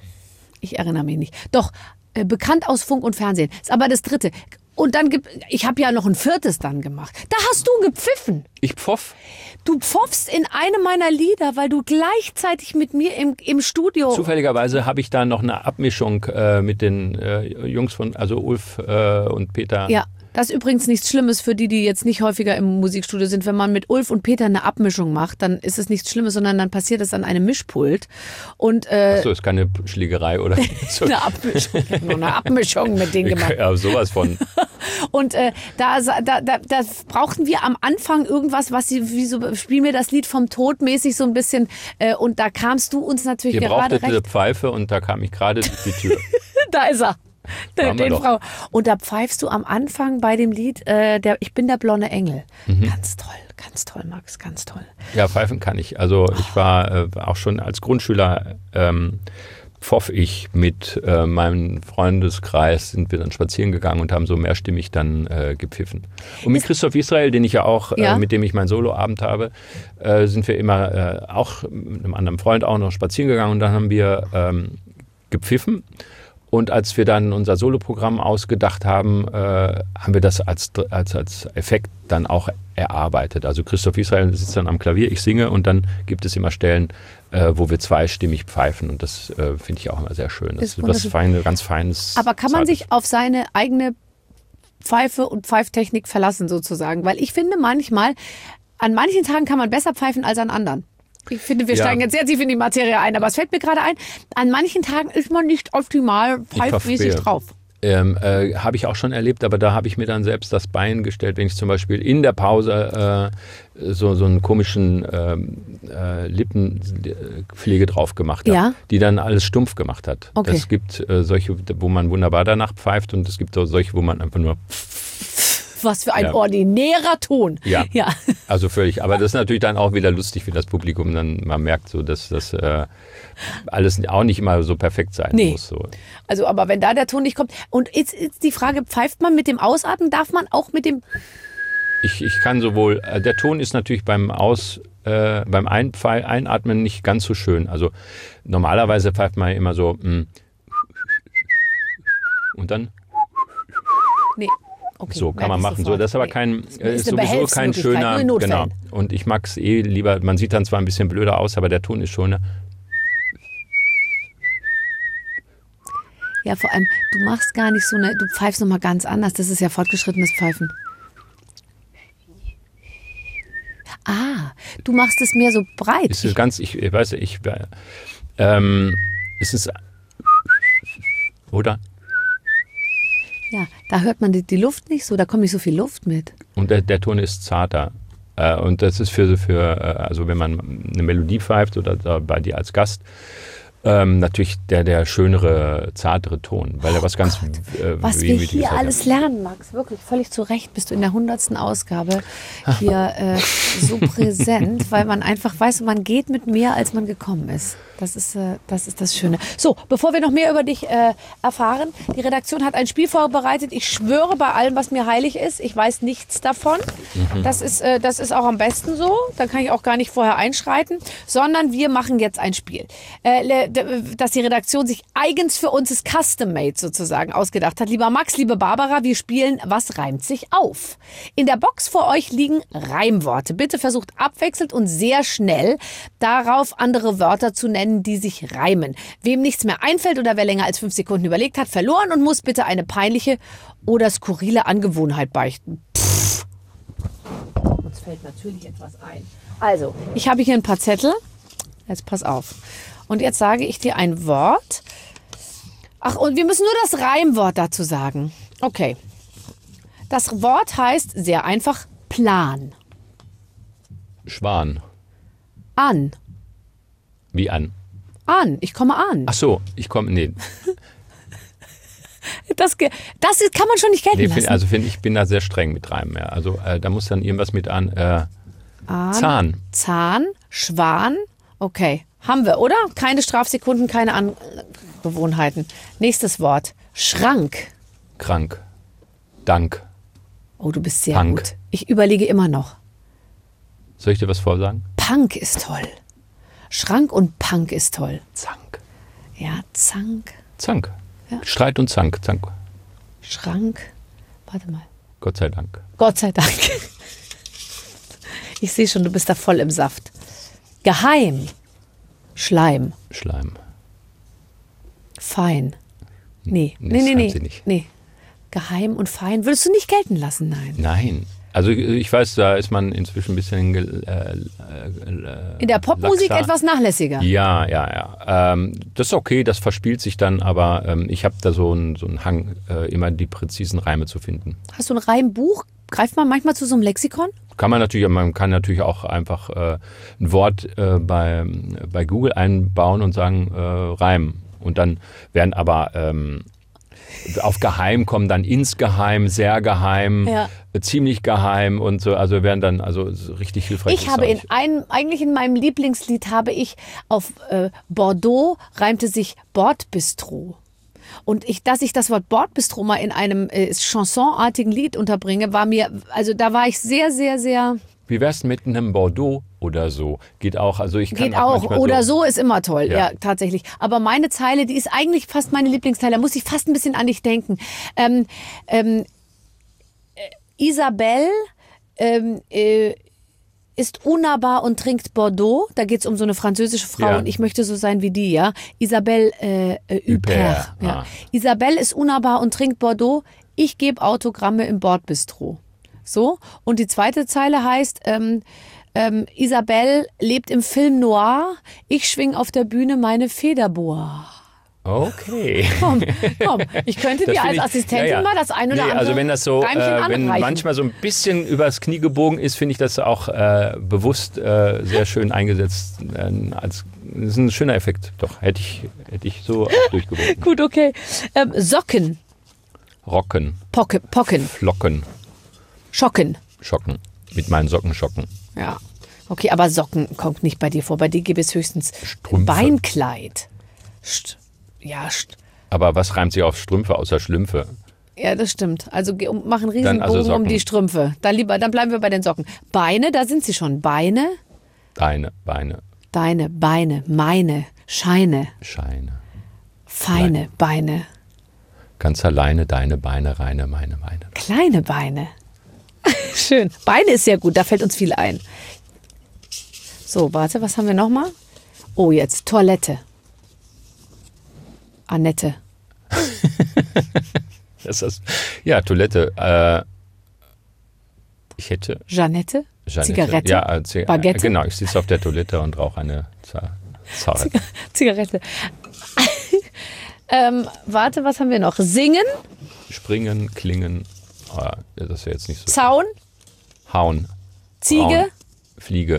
Ich erinnere mich nicht. Doch, äh, bekannt aus Funk und Fernsehen. Ist aber das dritte. Und dann gibt, ich habe ja noch ein viertes dann gemacht. Da hast du gepfiffen. Ich pfoff. Du pfoffst in einem meiner Lieder, weil du gleichzeitig mit mir im, im Studio... Zufälligerweise habe ich da noch eine Abmischung äh, mit den äh, Jungs von, also Ulf äh, und Peter. Ja. Das ist übrigens nichts Schlimmes für die, die jetzt nicht häufiger im Musikstudio sind. Wenn man mit Ulf und Peter eine Abmischung macht, dann ist es nichts Schlimmes, sondern dann passiert es an einem Mischpult. Und, äh, Achso, ist keine Schlägerei, oder? eine Abmischung. Ich habe noch eine Abmischung mit denen gemacht. Ja, sowas von. Und äh, da, da, da, da brauchten wir am Anfang irgendwas, was sie, wie so, spiel mir das Lied vom Tod mäßig so ein bisschen. Äh, und da kamst du uns natürlich Ihr gerade recht. Ihr brauchtet eine Pfeife und da kam ich gerade durch die Tür. Da ist er. Den, den Frau. Und da pfeifst du am Anfang bei dem Lied, äh, der, ich bin der blonde Engel. Mhm. Ganz toll, ganz toll, Max, ganz toll. Ja, pfeifen kann ich. Also ich war äh, auch schon als Grundschüler, ähm, pfoff ich mit äh, meinem Freundeskreis, sind wir dann spazieren gegangen und haben so mehrstimmig dann äh, gepfiffen. Und mit Ist Christoph Israel, den ich ja auch, ja? Äh, mit dem ich meinen Soloabend habe, äh, sind wir immer äh, auch mit einem anderen Freund auch noch spazieren gegangen und dann haben wir ähm, gepfiffen. Und als wir dann unser Soloprogramm ausgedacht haben, äh, haben wir das als, als, als Effekt dann auch erarbeitet. Also Christoph Israel sitzt dann am Klavier, ich singe und dann gibt es immer Stellen, äh, wo wir zweistimmig pfeifen. Und das äh, finde ich auch immer sehr schön. Das ist, ist was feine, ganz Feines. Aber kann man sich auf seine eigene Pfeife und Pfeiftechnik verlassen sozusagen? Weil ich finde manchmal, an manchen Tagen kann man besser pfeifen als an anderen. Ich finde, wir ja. steigen jetzt sehr tief in die Materie ein, aber es fällt mir gerade ein, an manchen Tagen ist man nicht optimal pfeifmäßig drauf. Ähm, äh, habe ich auch schon erlebt, aber da habe ich mir dann selbst das Bein gestellt, wenn ich zum Beispiel in der Pause äh, so, so einen komischen ähm, äh, Lippenpflege drauf gemacht habe, Ja. die dann alles stumpf gemacht hat. Okay. Es gibt äh, solche, wo man wunderbar danach pfeift und es gibt auch solche, wo man einfach nur... Was für ein Ja. ordinärer Ton. Ja. ja. Also völlig. Aber das ist natürlich dann auch wieder lustig für das Publikum. Dann man merkt so, dass das äh, alles auch nicht immer so perfekt sein Nee. muss. So. Also, aber wenn da der Ton nicht kommt. Und jetzt ist die Frage, pfeift man mit dem Ausatmen? Darf man auch mit dem... Ich, ich kann sowohl, äh, der Ton ist natürlich beim Aus, äh, beim Einpfei- Einatmen nicht ganz so schön. Also normalerweise pfeift man immer so mm, und dann Nee. Okay, so kann man merke ich machen. So, sofort. das ist aber Nee. kein, Ist äh, eine ist sowieso kein Behelfsmöglichkeit, schöner, nur in genau. Notfällen. Und ich mag es eh lieber, man sieht dann zwar ein bisschen blöder aus, aber der Ton ist schon, ne? Ja, vor allem, du machst gar nicht so eine, du pfeifst nochmal ganz anders. Das ist ja fortgeschrittenes Pfeifen. Ah, du machst es mehr so breit. Es ist ganz, ich, ich weiß, ich, ähm, es ist, oder? Ja, da hört man die, die Luft nicht so, da kommt nicht so viel Luft mit. Und der, der Ton ist zarter. Äh, und das ist für, für, äh, also wenn man eine Melodie pfeift oder da bei dir als Gast, ähm, natürlich der, der schönere, zartere Ton, weil er was ganz äh, Was wir Wehmütiges hier hat. alles lernen, Max, wirklich völlig zu Recht bist du in der hundertsten Ausgabe hier äh, so präsent, weil man einfach weiß, man geht mit mehr, als man gekommen ist. Das ist, äh, das ist das Schöne. So, bevor wir noch mehr über dich äh, erfahren, die Redaktion hat ein Spiel vorbereitet. Ich schwöre bei allem, was mir heilig ist, ich weiß nichts davon. Mhm. Das ist, äh, das ist auch am besten so. Da kann ich auch gar nicht vorher einschreiten, sondern wir machen jetzt ein Spiel. Äh, le- d- dass die Redaktion sich eigens für uns ist custom-made sozusagen ausgedacht hat. Lieber Max, liebe Barbara, wir spielen Was reimt sich auf? In der Box vor euch liegen Reimworte. Bitte versucht abwechselnd und sehr schnell darauf andere Wörter zu nennen, die sich reimen. Wem nichts mehr einfällt oder wer länger als fünf Sekunden überlegt hat, verloren und muss bitte eine peinliche oder skurrile Angewohnheit beichten. Pff. Uns fällt natürlich etwas ein. Also, ich habe hier ein paar Zettel. Jetzt pass auf. Und jetzt sage ich dir ein Wort. Ach, und wir müssen nur das Reimwort dazu sagen. Okay. Das Wort heißt sehr einfach Plan. Schwan. An. Wie an? An. Ich komme an. Ach so, ich komme, nee. Das, ge- das kann man schon nicht gelten nee lassen. find, also finde ich bin da sehr streng mit Reimen. Ja. Also äh, da muss dann irgendwas mit an. Äh, An. Zahn. Zahn, Schwan. Okay, haben wir, oder? Keine Strafsekunden, keine Angewohnheiten. Nächstes Wort. Schrank. Krank. Dank. Oh, du bist sehr Punk. gut. Ich überlege immer noch. Soll ich dir was vorsagen? Punk ist toll. Schrank und Punk ist toll. Zank. Ja, Zank, Zank. Ja. Streit und Zank. Zank. Schrank. Warte mal. Gott sei Dank. Gott sei Dank. Ich sehe schon, du bist da voll im Saft. Geheim. Schleim. Schleim. Fein. Nee, Nee, nee, das nee, haben nee. sie nicht. nee. Geheim und fein würdest du nicht gelten lassen, nein. Nein. Also ich weiß, da ist man inzwischen ein bisschen gel- äh, äh, In der Popmusik laxer. etwas nachlässiger. Ja, ja, ja. Ähm, das ist okay, das verspielt sich dann, aber ähm, ich habe da so einen so einen Hang, äh, immer die präzisen Reime zu finden. Hast du ein Reimbuch? Greift man manchmal zu so einem Lexikon? Kann man natürlich, man kann natürlich auch einfach äh, ein Wort äh, bei, bei Google einbauen und sagen äh, Reim. Und dann werden aber ähm, auf geheim kommen dann insgeheim, sehr geheim, Ja. äh, ziemlich geheim und so. Also werden dann also so richtig hilfreich. Ich habe in einem, eigentlich in meinem Lieblingslied habe ich auf äh, Bordeaux reimte sich Bordbistro. Und ich, dass ich das Wort Bordbistro mal in einem äh, chansonartigen Lied unterbringe, war mir, also da war ich sehr, sehr, sehr, Wie wär's mit einem Bordeaux oder so? Geht auch. Also ich kann geht auch. manchmal Oder so ist immer toll, ja. Ja. tatsächlich. Aber meine Zeile, die ist eigentlich fast meine Lieblingszeile, da muss ich fast ein bisschen an dich denken. Ähm, ähm, äh, Isabelle ähm, äh, ist unnahbar und trinkt Bordeaux. Da geht es um so eine französische Frau Ja. und ich möchte so sein wie die, ja. Isabelle äh, äh, Huppert. Huppert, Ja. ah. Isabelle ist unnahbar und trinkt Bordeaux. Ich gebe Autogramme im Bordbistro. So. Und die zweite Zeile heißt, ähm, ähm, Isabelle lebt im Film Noir. Ich schwing auf der Bühne meine Federboa. Okay. Komm, komm. Ich könnte Das dir als finde ich- Assistentin ja, ja. mal das ein oder Nee, andere also wenn das so, Reimchen äh, wenn anreichen. manchmal so ein bisschen übers Knie gebogen ist, finde ich das auch äh, bewusst äh, sehr schön eingesetzt. Äh, als, das ist ein schöner Effekt. Doch, hätte ich, hätte ich so auch durchgewunken. Gut, okay. Ähm, Socken, Rocken, Pocke, Pocken, Flocken, Schocken. Schocken. Mit meinen Socken schocken. Ja. Okay, aber Socken kommt nicht bei dir vor. Bei dir gibt es höchstens Strümpfe. Beinkleid. St ja, st Aber was reimt sich auf Strümpfe außer Schlümpfe? ja, das stimmt. Also ge- um- machen Dann also Riesenbogen um Socken. die Strümpfe. Dann, lieber, dann bleiben wir bei den Socken. Beine, da sind sie schon. Beine, Deine Beine, deine, Beine, meine, Scheine, Scheine. feine Beine, Ganz alleine deine Beine, reine meine Beine. kleine Beine. Schön. Beine ist sehr gut, da fällt uns viel ein. So, warte, was haben wir noch mal? Oh, jetzt Toilette. Annette. Das ist, ja, Toilette. Äh, ich hätte Jeanette. Jeanette. Zigarette. Ja, äh, Zig- Baguette. Genau, ich sitze auf der Toilette und rauche eine Za- Zigarette. Zigarette. ähm, warte, was haben wir noch? Singen, Springen, klingen. Ah, das wäre jetzt nicht so. Zaun, Hauen. Ziege. Rauen, Fliege.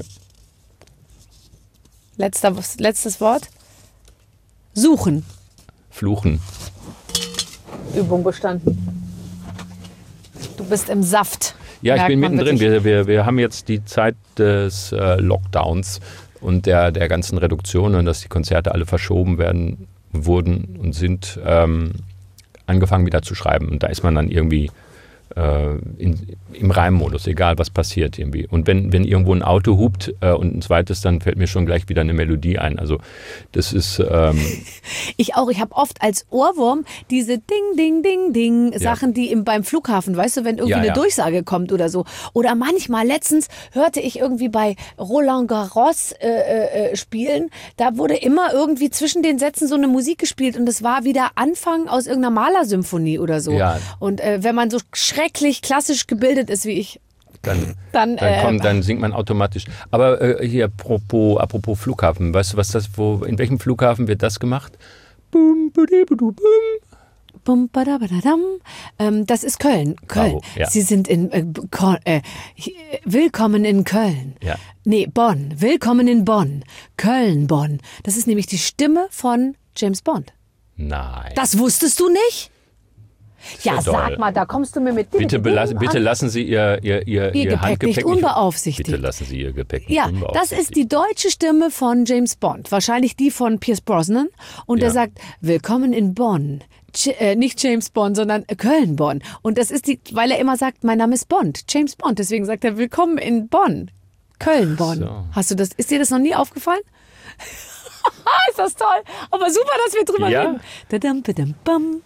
Letzter, letztes Wort. Suchen. Fluchen. Übung bestanden. Du bist im Saft. Ja, ich Merkt bin man mittendrin. wirklich. Wir, wir, wir haben jetzt die Zeit des äh, Lockdowns und der, der ganzen Reduktionen, dass die Konzerte alle verschoben werden, wurden und sind, ähm, angefangen wieder zu schreiben. Und da ist man dann irgendwie äh, in, im Reimmodus, egal was passiert irgendwie. Und wenn, wenn irgendwo ein Auto hupt äh, und ein zweites, dann fällt mir schon gleich wieder eine Melodie ein. Also das ist... Ähm, Ich auch. Ich habe oft als Ohrwurm diese Ding, Ding, Ding, Ding Sachen, die im, beim Flughafen, weißt du, wenn irgendwie Ja, eine ja. Durchsage kommt oder so. Oder manchmal, letztens hörte ich irgendwie bei Roland Garros äh, äh, spielen, da wurde immer irgendwie zwischen den Sätzen so eine Musik gespielt und es war wieder Anfang aus irgendeiner Malersymphonie oder so. Ja. Und äh, wenn man so schrecklich klassisch gebildet ist wie ich, Dann, Dann, dann, äh, kommt, dann singt man automatisch. Aber äh, hier, apropos, apropos Flughafen, weißt du, was das, wo, in welchem Flughafen wird das gemacht? Bum, budi-budu, bum. Bum, badabadadam. Ähm, das ist Köln. Köln. Bravo, ja. Sie sind in äh, Ko- äh, hi- Willkommen in Köln. Ja. Nee, Bonn. Willkommen in Bonn. Köln, Bonn. Das ist nämlich die Stimme von James Bond. Nein. Das wusstest du nicht? Ja, ja sag doll. mal, da kommst du mir mit bitte, belas Dingen bitte an. lassen Sie Ihr, Ihr, Ihr, Ihr Gepäck Handgepäck nicht unbeaufsichtigt. Bitte lassen Sie Ihr Gepäck nicht Ja, das unbeaufsichtigt. ist die deutsche Stimme von James Bond. Wahrscheinlich die von Pierce Brosnan. Und Ja. er sagt, willkommen in Bonn. Ch äh, nicht James Bond, sondern Köln-Bonn. Und das ist die, weil er immer sagt, mein Name ist Bond, James Bond. Deswegen sagt er, willkommen in Bonn. Köln-Bonn. So. Hast du das, ist dir das noch nie aufgefallen? Ist das toll. Aber super, dass wir drüber Ja. reden. Dadam, badam, bam.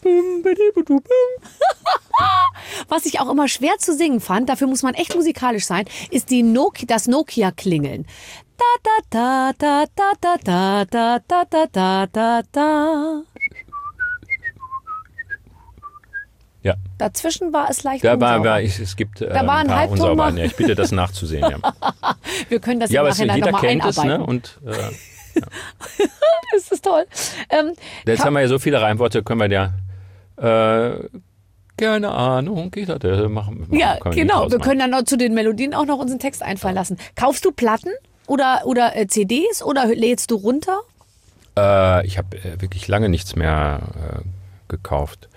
Was ich auch immer schwer zu singen fand, dafür muss man echt musikalisch sein, ist die Nokia, das Nokia-Klingeln. Da, da, da, da, da, da, da, da, da, da, da, da. Ja, Dazwischen war es leicht da war, unsauber. war ich, es gibt äh, Da war ein paar Halbton Unsauberheiten. noch. Ja, ich bitte das nachzusehen. Ja, Wir können das ja im aber es, Nachhinein jeder nochmal kennt es, einarbeiten. ne? Und äh, Das ist toll. Ähm, jetzt haben wir ja so viele Reimworte, können wir ja äh, keine Ahnung, geht das? Äh, machen, machen, ja, können wir nicht genau. Wir ausmachen. können dann noch zu den Melodien auch noch unseren Text einfallen lassen. Kaufst du Platten oder, oder äh, C Ds oder lädst du runter? Äh, ich habe äh, wirklich lange nichts mehr äh, gekauft.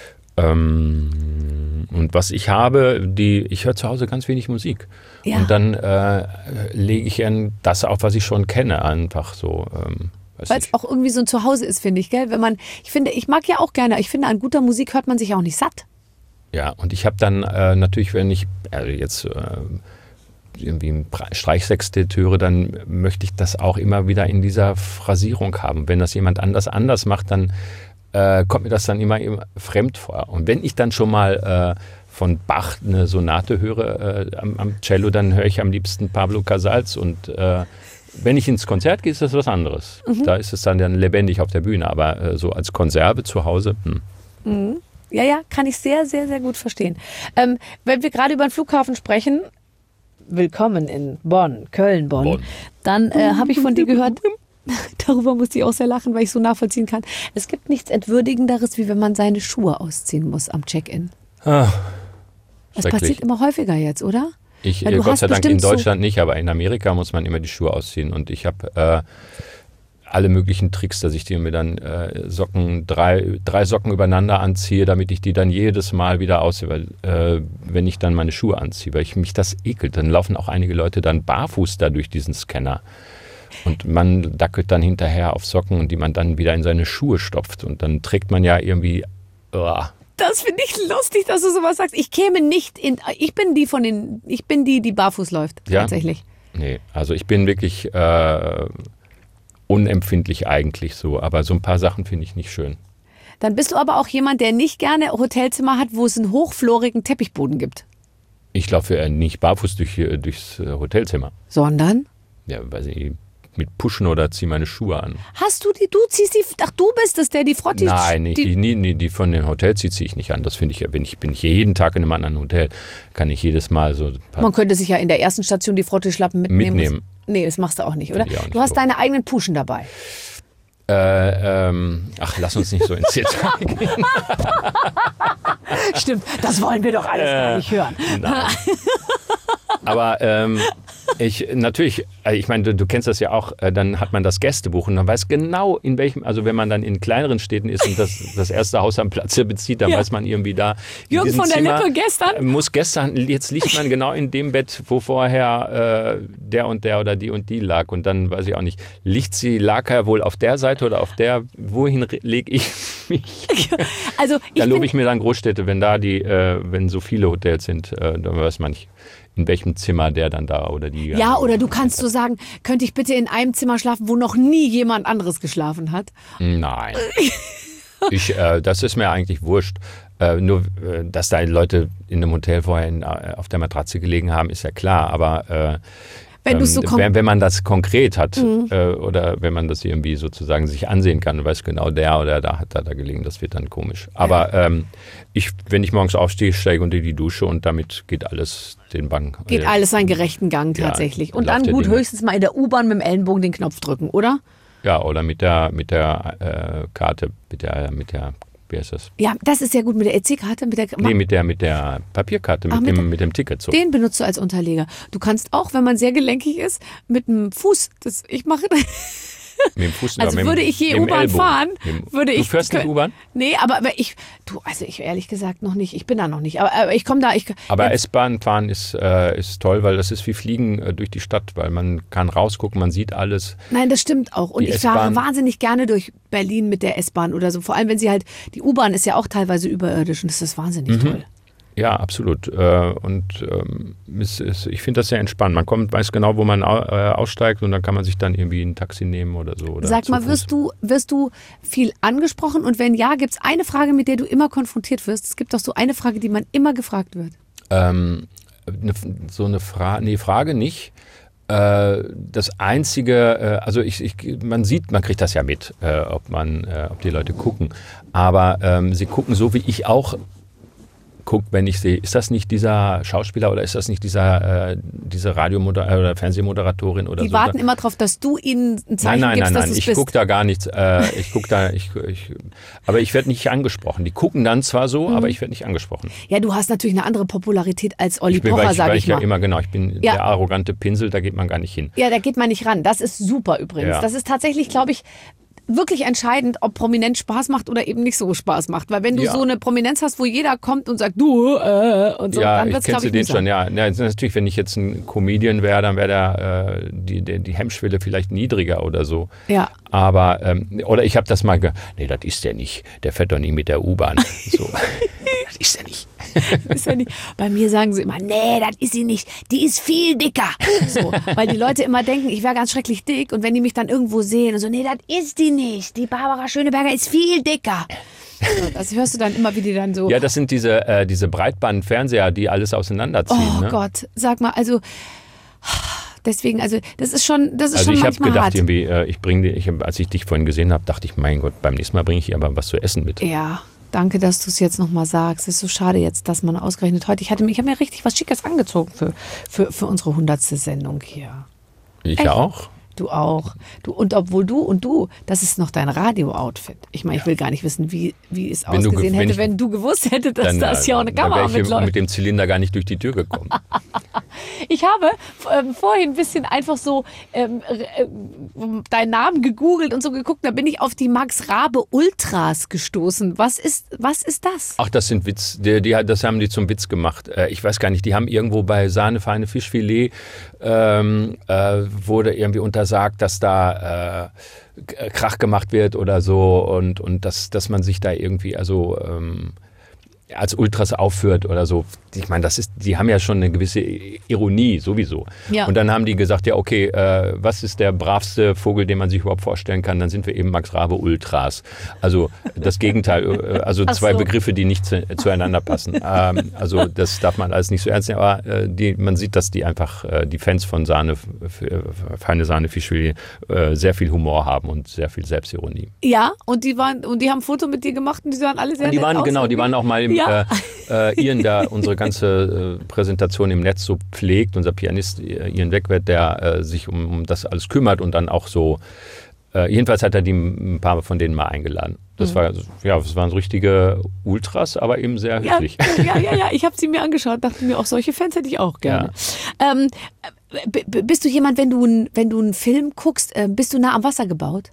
Ähm, und was ich habe, die, ich höre zu Hause ganz wenig Musik. Ja. Und dann äh, lege ich an das auf, was ich schon kenne, einfach so. Ähm, weiß Weil nicht. es auch irgendwie so ein Zuhause ist, finde ich, gell? Wenn man, ich finde, ich mag ja auch gerne, ich finde, an guter Musik hört man sich auch nicht satt. Ja, und ich habe dann äh, natürlich, wenn ich also jetzt äh, irgendwie ein Streichsextett höre, dann möchte ich das auch immer wieder in dieser Phrasierung haben. Wenn das jemand anders anders macht, dann äh, kommt mir das dann immer, immer fremd vor. Und wenn ich dann schon mal äh, von Bach eine Sonate höre äh, am, am Cello, dann höre ich am liebsten Pablo Casals. Und äh, wenn ich ins Konzert gehe, ist das was anderes. Mhm. Da ist es dann, dann lebendig auf der Bühne. Aber äh, so als Konserve zu Hause, hm. Ja, ja, kann ich sehr, sehr, sehr gut verstehen. Ähm, wenn wir gerade über den Flughafen sprechen, willkommen in Bonn, Köln, Bonn, Bonn. dann äh, habe ich von dir gehört, Darüber musste ich auch sehr lachen, weil ich so nachvollziehen kann. Es gibt nichts Entwürdigenderes, wie wenn man seine Schuhe ausziehen muss am Check-in. Ah, das passiert immer häufiger jetzt, oder? Ich, Gott sei Dank in Deutschland so nicht, aber in Amerika muss man immer die Schuhe ausziehen. Und ich habe äh, alle möglichen Tricks, dass ich die mir dann äh, Socken, drei, drei Socken übereinander anziehe, damit ich die dann jedes Mal wieder ausziehe, weil, äh, wenn ich dann meine Schuhe anziehe, weil ich mich das ekelt. Dann laufen auch einige Leute dann barfuß da durch diesen Scanner. Und man dackelt dann hinterher auf Socken, die man dann wieder in seine Schuhe stopft. Und dann trägt man ja irgendwie... Oh. Das finde ich lustig, dass du sowas sagst. Ich käme nicht in... Ich bin die von den... Ich bin die, die barfuß läuft, ja? Tatsächlich. Nee, also ich bin wirklich äh, unempfindlich eigentlich so. Aber so ein paar Sachen finde ich nicht schön. Dann bist du aber auch jemand, der nicht gerne Hotelzimmer hat, wo es einen hochflorigen Teppichboden gibt. Ich laufe äh, nicht barfuß durch, durchs Hotelzimmer. Sondern? Ja, weiß ich mit Puschen oder ziehe meine Schuhe an. Hast du die, du ziehst die, ach du bist es, der die Frotti... Nein, nicht, die, die, die, die von den Hotels ziehe ich nicht an. Das finde ich ja, bin ich, bin ich jeden Tag in einem anderen Hotel, kann ich jedes Mal so... Man könnte sich ja in der ersten Station die Frotti-Schlappen mitnehmen. Mitnehmen. Nee, das machst du auch nicht, oder? Auch nicht du hast so. deine eigenen Puschen dabei. Äh, ähm, ach, lass uns nicht so ins Detail gehen. Stimmt, das wollen wir doch alles äh, gar nicht hören. Nein. Aber ähm, ich natürlich, ich meine, du, du kennst das ja auch, äh, dann hat man das Gästebuch und man weiß genau, in welchem, also wenn man dann in kleineren Städten ist und das, das erste Haus am Platz bezieht, dann ja. weiß man irgendwie da. Jürgen von der Zimmer, Lippe gestern? Muss gestern, jetzt liegt man genau in dem Bett, wo vorher äh, der und der oder die und die lag. Und dann weiß ich auch nicht, liegt sie, lag er wohl auf der Seite oder auf der, wohin lege ich mich? Also ich da lobe ich mir dann Großstädte, wenn da die, äh, wenn so viele Hotels sind, äh, dann weiß man nicht, in welchem Zimmer der dann da oder die... Ja, oder du kannst so sagen, könnte ich bitte in einem Zimmer schlafen, wo noch nie jemand anderes geschlafen hat? Nein. ich, äh, das ist mir eigentlich wurscht. Äh, nur, äh, dass da Leute in einem Hotel vorher in, äh, auf der Matratze gelegen haben, ist ja klar. Aber äh, wenn, ähm, so wenn, wenn man das konkret hat mhm. äh, oder wenn man das irgendwie sozusagen sich ansehen kann und weiß genau, der oder da hat da, da gelegen, das wird dann komisch. Aber ja. ähm, ich, wenn ich morgens aufstehe, steige unter die Dusche und damit geht alles den Bang. Geht äh, alles seinen gerechten Gang tatsächlich. Ja, und dann gut, Dinge. höchstens mal in der U-Bahn mit dem Ellenbogen den Knopf drücken, oder? Ja, oder mit der, mit der äh, Karte, mit der, mit der, wie heißt das? Ja, das ist ja gut mit der E C-Karte. Mit der, nee, mit der, mit der Papierkarte, mit, Ach, mit, dem, der, mit dem Ticket. So. Den benutzt du als Unterleger. Du kannst auch, wenn man sehr gelenkig ist, mit dem Fuß, das ich mache... Mit dem Fuß, also mit würde ich je U-Bahn fahren, würde du ich... Du fährst nicht U-Bahn? Nee, aber, aber ich... Du, also ich ehrlich gesagt noch nicht. Ich bin da noch nicht. Aber, aber ich komme da... Ich, aber S-Bahn fahren ist, äh, ist toll, weil das ist wie Fliegen äh, durch die Stadt, weil man kann rausgucken, man sieht alles. Nein, das stimmt auch. Und die ich fahre wahnsinnig gerne durch Berlin mit der S-Bahn oder so. Vor allem, wenn sie halt... Die U-Bahn ist ja auch teilweise überirdisch und das ist wahnsinnig mhm. toll. Ja, absolut. Und ähm, es ist, ich finde das sehr entspannt. Man kommt, weiß genau, wo man aussteigt und dann kann man sich dann irgendwie ein Taxi nehmen oder so. Oder Sag mal, wirst du, wirst du viel angesprochen? Und wenn ja, gibt es eine Frage, mit der du immer konfrontiert wirst? Es gibt doch so eine Frage, die man immer gefragt wird. Ähm, ne, so eine Frage, nee, Frage nicht. Äh, das Einzige, äh, also ich, ich, man sieht, man kriegt das ja mit, äh, ob, man, äh, ob die Leute gucken. Aber ähm, sie gucken so, wie ich auch guckt, wenn ich sehe, ist das nicht dieser Schauspieler oder ist das nicht dieser, äh, diese Radiomoder- oder Fernsehmoderatorin oder die so? Die warten immer darauf, dass du ihnen ein Zeichen nein, nein, gibst, nein, dass nein, du ich bist. gucke da gar nichts. Äh, ich gucke da, ich, ich, aber ich werde nicht angesprochen. Die gucken dann zwar so, mhm. aber ich werde nicht angesprochen. Ja, du hast natürlich eine andere Popularität als Olli bin, Pocher, ich, sage ich, ich mal. Ja immer, genau, ich bin ja. der arrogante Pinsel, da geht man gar nicht hin. Ja, da geht man nicht ran. Das ist super übrigens. Ja. Das ist tatsächlich, glaube ich, wirklich entscheidend, ob Prominenz Spaß macht oder eben nicht so Spaß macht. Weil wenn du ja. so eine Prominenz hast, wo jeder kommt und sagt, du, äh, und so, ja, dann wird's, glaube ich, den schon, ja. ja. Natürlich, wenn ich jetzt ein Comedian wäre, dann wäre da äh, die, die, die Hemmschwelle vielleicht niedriger oder so. Ja. Aber, ähm, oder ich habe das mal ge... Nee, das ist der nicht. Der fährt doch nie mit der U-Bahn. So. Das ist er nicht. Ist ja nicht. Bei mir sagen sie immer, nee, das ist sie nicht. Die ist viel dicker. So, weil die Leute immer denken, ich wäre ganz schrecklich dick. Und wenn die mich dann irgendwo sehen und so, nee, das ist die nicht. Die Barbara Schöneberger ist viel dicker. So, das hörst du dann immer, wie die dann so... Ja, das sind diese, äh, diese Breitbandfernseher, die alles auseinanderziehen. Oh ne? Gott, sag mal, also... Deswegen, also das ist schon, das ist also schon ich manchmal gedacht, hart. Irgendwie, äh, ich bringe, ich, als ich dich vorhin gesehen habe, dachte ich, mein Gott, beim nächsten Mal bringe ich ihr aber was zu essen mit. Ja, danke, dass du es jetzt nochmal sagst. Es ist so schade jetzt, dass man ausgerechnet heute, ich hatte, ich habe mir richtig was Schickes angezogen für, für, für unsere hundertste Sendung hier. Ich Echt? auch. Du auch. Du, und obwohl du und du, das ist noch dein Radio-Outfit. Ich meine, ich will gar nicht wissen, wie, wie es Wenn du ge- ausgesehen wenn hätte, ich- wenn du gewusst hättest, dass Dann, das hier auch eine dann Kamera wäre ich mitläuft. mit dem Zylinder gar nicht durch die Tür gekommen. Ich habe ähm, vorhin ein bisschen einfach so ähm, äh, deinen Namen gegoogelt und so geguckt. Da bin ich auf die Max Rabe Ultras gestoßen. Was ist, was ist das? Ach, das sind Witz. Die, die, das haben die zum Witz gemacht. Äh, ich weiß gar nicht, die haben irgendwo bei Sahne, feine Fischfilet ähm, äh, wurde irgendwie untersagt, dass da äh, Krach gemacht wird oder so und, und dass, dass man sich da irgendwie also ähm, als Ultras aufführt oder so. Ich meine, das ist, die haben ja schon eine gewisse Ironie sowieso. Ja. Und dann haben die gesagt, ja okay, äh, was ist der bravste Vogel, den man sich überhaupt vorstellen kann? Dann sind wir eben Max Rabe Ultras. Also das Gegenteil, äh, also Ach zwei so. Begriffe, die nicht zu, zueinander passen. ähm, also das darf man alles nicht so ernst nehmen, aber äh, die, man sieht, dass die einfach, äh, die Fans von Sahne, f- feine Sahne Fischfilet, äh, sehr viel Humor haben und sehr viel Selbstironie. Ja, und die waren und die haben ein Foto mit dir gemacht und die sahen alle sehr Und die nett waren, aus genau, die irgendwie. waren auch mal im, Ja. äh, äh, Ian, der unsere ganze äh, Präsentation im Netz so pflegt, unser Pianist äh, Ian Wegwert, der äh, sich um, um das alles kümmert und dann auch so, äh, jedenfalls hat er die ein paar von denen mal eingeladen. Das Mhm. war, ja, das waren so richtige Ultras, aber eben sehr Ja, höflich. ja, ja, ja, ich habe sie mir angeschaut, dachte mir, auch solche Fans hätte ich auch gerne. Ähm, b- b- bist du jemand, wenn du, n- wenn du einen Film guckst, äh, bist du nah am Wasser gebaut?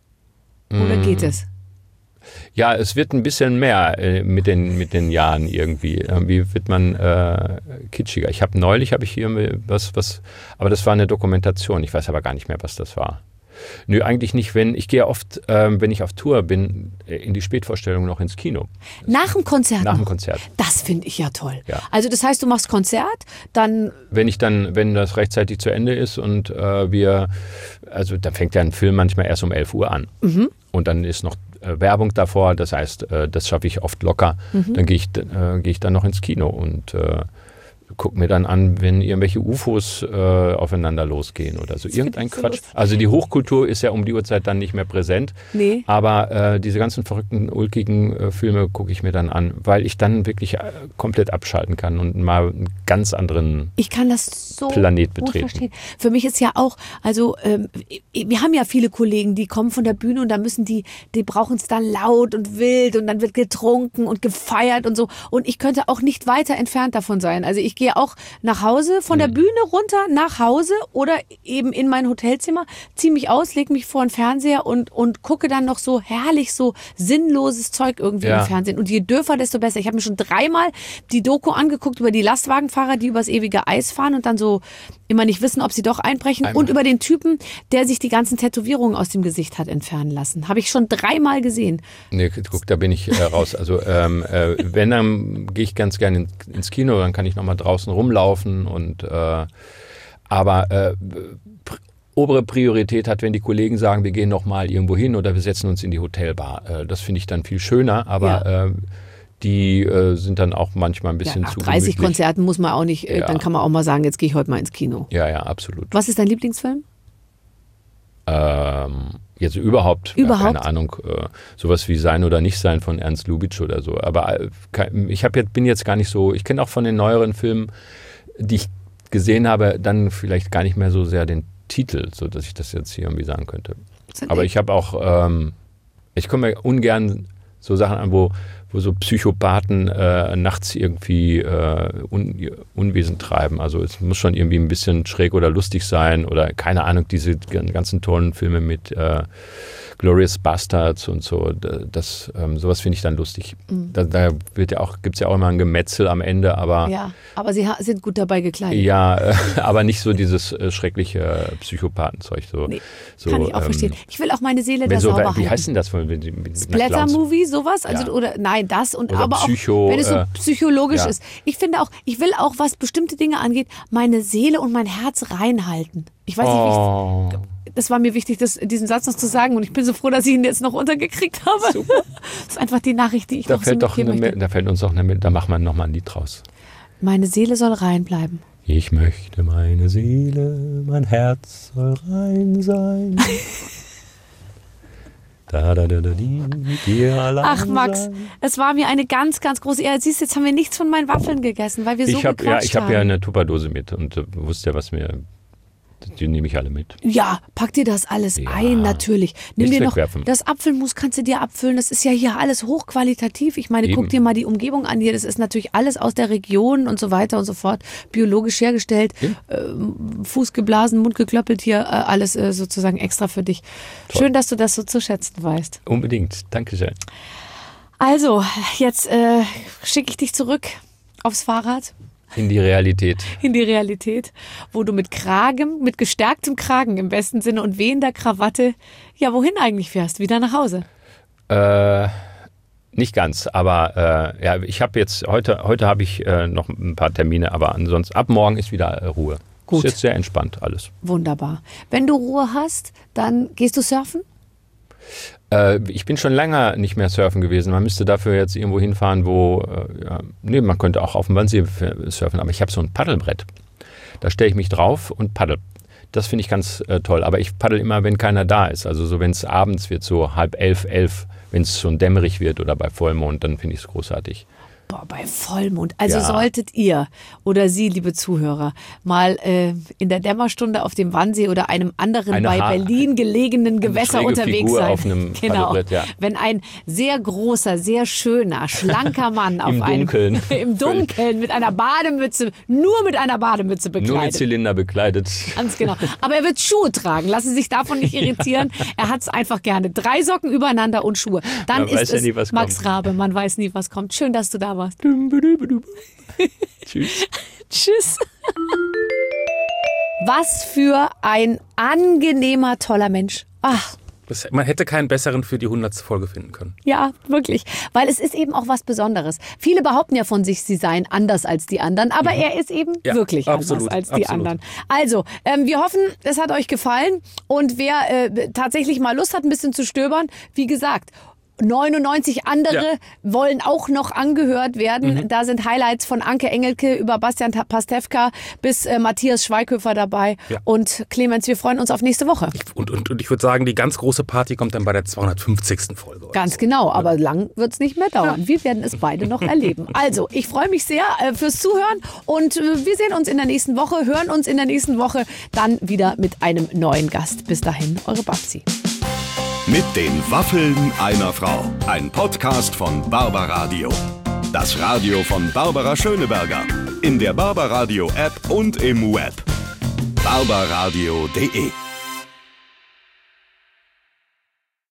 Oder Mm. geht es? Ja, es wird ein bisschen mehr äh, mit, den, mit den Jahren irgendwie. Irgendwie wird man äh, kitschiger. Ich habe neulich, habe ich hier was, was, aber das war eine Dokumentation. Ich weiß aber gar nicht mehr, was das war. Nö, eigentlich nicht. Wenn ich gehe oft, ähm, wenn ich auf Tour bin, äh, in die Spätvorstellung noch ins Kino. Nach dem Konzert? Nach dem noch? Konzert. Das finde ich ja toll. Ja. Also das heißt, du machst Konzert, dann Wenn ich dann, wenn das rechtzeitig zu Ende ist und äh, wir, also dann fängt ja ein Film manchmal erst um elf Uhr an. Mhm. Und dann ist noch äh, Werbung davor, das heißt, äh, das schaffe ich oft locker. Mhm. Dann gehe ich, äh, gehe ich dann noch ins Kino und äh, gucke mir dann an, wenn irgendwelche U F Os äh, aufeinander losgehen oder so. Irgendein ich so Quatsch. lustig. Also die Hochkultur ist ja um die Uhrzeit dann nicht mehr präsent. Nee. Aber äh, diese ganzen verrückten, ulkigen äh, Filme gucke ich mir dann an, weil ich dann wirklich äh, komplett abschalten kann und mal einen ganz anderen Ich kann das so Planet gut betreten. verstehen. Für mich ist ja auch, also ähm, wir haben ja viele Kollegen, die kommen von der Bühne und da müssen die, die brauchen es dann laut und wild und dann wird getrunken und gefeiert und so. Und ich könnte auch nicht weiter entfernt davon sein. Also ich gehe auch nach Hause, von der Mhm. Bühne runter nach Hause oder eben in mein Hotelzimmer, ziehe mich aus, lege mich vor den Fernseher und, und gucke dann noch so herrlich so sinnloses Zeug irgendwie Ja. im Fernsehen. Und je dürfer, desto besser. Ich habe mir schon dreimal die Doku angeguckt über die Lastwagenfahrer, die übers ewige Eis fahren und dann so immer nicht wissen, ob sie doch einbrechen. Einmal. Und über den Typen, der sich die ganzen Tätowierungen aus dem Gesicht hat entfernen lassen. Habe ich schon dreimal gesehen. Nee, guck, da bin ich äh, raus. Also ähm, äh, wenn, dann gehe ich ganz gerne in, ins Kino, dann kann ich nochmal draußen rumlaufen und äh, aber äh, pr obere Priorität hat, wenn die Kollegen sagen, wir gehen nochmal irgendwo hin oder wir setzen uns in die Hotelbar. Äh, das finde ich dann viel schöner, aber Ja. äh, die äh, sind dann auch manchmal ein Ja, bisschen nach zu dreißig gemütlich. Konzerten muss man auch nicht, äh, Ja. dann kann man auch mal sagen, jetzt gehe ich heute mal ins Kino. Ja, ja, absolut. Was ist dein Lieblingsfilm? Ähm, jetzt überhaupt, Überhaupt? keine Ahnung, äh, sowas wie Sein oder Nicht Sein von Ernst Lubitsch oder so. Aber äh, kein- ich hab jetzt, bin jetzt gar nicht so, ich kenne auch von den neueren Filmen, die ich gesehen habe, dann vielleicht gar nicht mehr so sehr den Titel, so dass ich das jetzt hier irgendwie sagen könnte. Sind Aber ich habe auch, ähm, ich komme mir ungern so Sachen an, wo, wo so Psychopathen äh, nachts irgendwie äh, Un Unwesen treiben. Also es muss schon irgendwie ein bisschen schräg oder lustig sein oder keine Ahnung, diese ganzen tollen Filme mit äh, Glorious Bastards und so, das, ähm, sowas finde ich dann lustig. Mhm. Da, da wird ja auch, gibt es ja auch immer ein Gemetzel am Ende, aber Ja, aber sie ha- sind gut dabei gekleidet. ja, äh, aber nicht so dieses äh, schreckliche Psychopathenzeug. So, Nee, so, Kann ich auch ähm, verstehen. Ich will auch meine Seele da wenn so, sauber wie halten. heißt denn das? Mit, mit, mit einer Clowns- Splatter-Movie, sowas? Also, Ja. oder nein, das und Oder aber Psycho, auch, wenn es so äh, psychologisch ja. ist. Ich finde auch, ich will auch, was bestimmte Dinge angeht, meine Seele und mein Herz reinhalten. Ich weiß nicht, Oh. wie ich, das war mir wichtig, das, diesen Satz noch zu sagen und ich bin so froh, dass ich ihn jetzt noch untergekriegt habe. Super. Das ist einfach die Nachricht, die ich Da noch so fällt, doch mitgeben eine, möchte. da fällt uns doch eine, da machen wir nochmal ein Lied draus. Meine Seele soll rein bleiben. Ich möchte meine Seele, mein Herz soll rein sein. Da, da, da, da, die, mit dir allein Ach Max, sein. es war mir eine ganz, ganz große Ehre. Siehst du, jetzt haben wir nichts von meinen Waffeln gegessen, weil wir so Ich habe ja, gequatscht ich hab haben. ja eine Tupperdose mit und äh, wusste ja, was mir Die nehme ich alle mit. Ja, pack dir das alles Ja. ein, natürlich. Nimm Nichts dir noch wegwerfen. das Apfelmus, kannst du dir abfüllen. Das ist ja hier alles hochqualitativ. Ich meine, Eben. guck dir mal die Umgebung an hier. Das ist natürlich alles aus der Region und so weiter und so fort. Biologisch hergestellt, ähm, Fuß geblasen, Mund geklöppelt hier, äh, alles äh, sozusagen extra für dich. Toll. Schön, dass du das so zu schätzen weißt. Unbedingt. Dankeschön. Also, jetzt äh, schicke ich dich zurück aufs Fahrrad. In die Realität. In die Realität, wo du mit Kragen, mit gestärktem Kragen im besten Sinne und wehender Krawatte, ja, wohin eigentlich fährst? Wieder nach Hause? Äh, nicht ganz, aber äh, ja, ich habe jetzt, heute, heute habe ich äh, noch ein paar Termine, aber ansonsten, ab morgen ist wieder äh, Ruhe. Gut. Ist jetzt sehr entspannt alles. Wunderbar. Wenn du Ruhe hast, dann gehst du surfen? Äh, ich bin schon länger nicht mehr surfen gewesen. Man müsste dafür jetzt irgendwo hinfahren, wo, äh, ja, nee, man könnte auch auf dem Wannsee surfen, aber ich habe so ein Paddelbrett. Da stelle ich mich drauf und paddel. Das finde ich ganz äh, toll. Aber ich paddel immer, wenn keiner da ist. Also so, wenn es abends wird, so halb elf, elf, wenn es schon dämmerig wird oder bei Vollmond, dann finde ich es großartig. Boah, bei Vollmond. Also Ja. solltet ihr oder Sie, liebe Zuhörer, mal äh, in der Dämmerstunde auf dem Wannsee oder einem anderen Eine bei Ha- Berlin gelegenen Gewässer schräge unterwegs Figur sein. auf einem genau. Paddelbrett, ja. Wenn ein sehr großer, sehr schöner, schlanker Mann auf Im einem Dunkeln. im Dunkeln mit einer Bademütze, nur mit einer Bademütze Nur mit bekleidet. Zylinder bekleidet. Ganz genau. Aber er wird Schuhe tragen. Lassen Sie sich davon nicht irritieren. Er hat es einfach gerne. Drei Socken übereinander und Schuhe. Dann Man ist weiß ja es nie, was Max kommt. Rabe. Man weiß nie, was kommt. Schön, dass du da warst. Tschüss. Tschüss. Was für ein angenehmer, toller Mensch. Ach, Das, man hätte keinen besseren für die hundertste Folge finden können. ja, wirklich. Weil es ist eben auch was Besonderes. Viele behaupten ja von sich, sie seien anders als die anderen, aber er ist eben Ja, wirklich absolut, anders als die absolut. anderen. Also, ähm, wir hoffen, es hat euch gefallen. Und wer äh, tatsächlich mal Lust hat, ein bisschen zu stöbern, wie gesagt, neunundneunzig andere Ja. wollen auch noch angehört werden. Mhm. Da sind Highlights von Anke Engelke über Bastian Ta- Pastewka bis äh, Matthias Schweighöfer dabei. Ja. Und Clemens, wir freuen uns auf nächste Woche. Und, und, und ich würde sagen, die ganz große Party kommt dann bei der zweihundertfünfzigsten Folge. oder Ganz so. genau, aber lang wird es nicht mehr dauern. Wir werden es beide noch erleben. Also, ich freue mich sehr äh, fürs Zuhören und äh, wir sehen uns in der nächsten Woche, hören uns in der nächsten Woche dann wieder mit einem neuen Gast. Bis dahin, eure Babsi. Mit den Waffeln einer Frau. Ein Podcast von Barbaradio. Das Radio von Barbara Schöneberger. In der Barbaradio App und im Web. barbaradio punkt de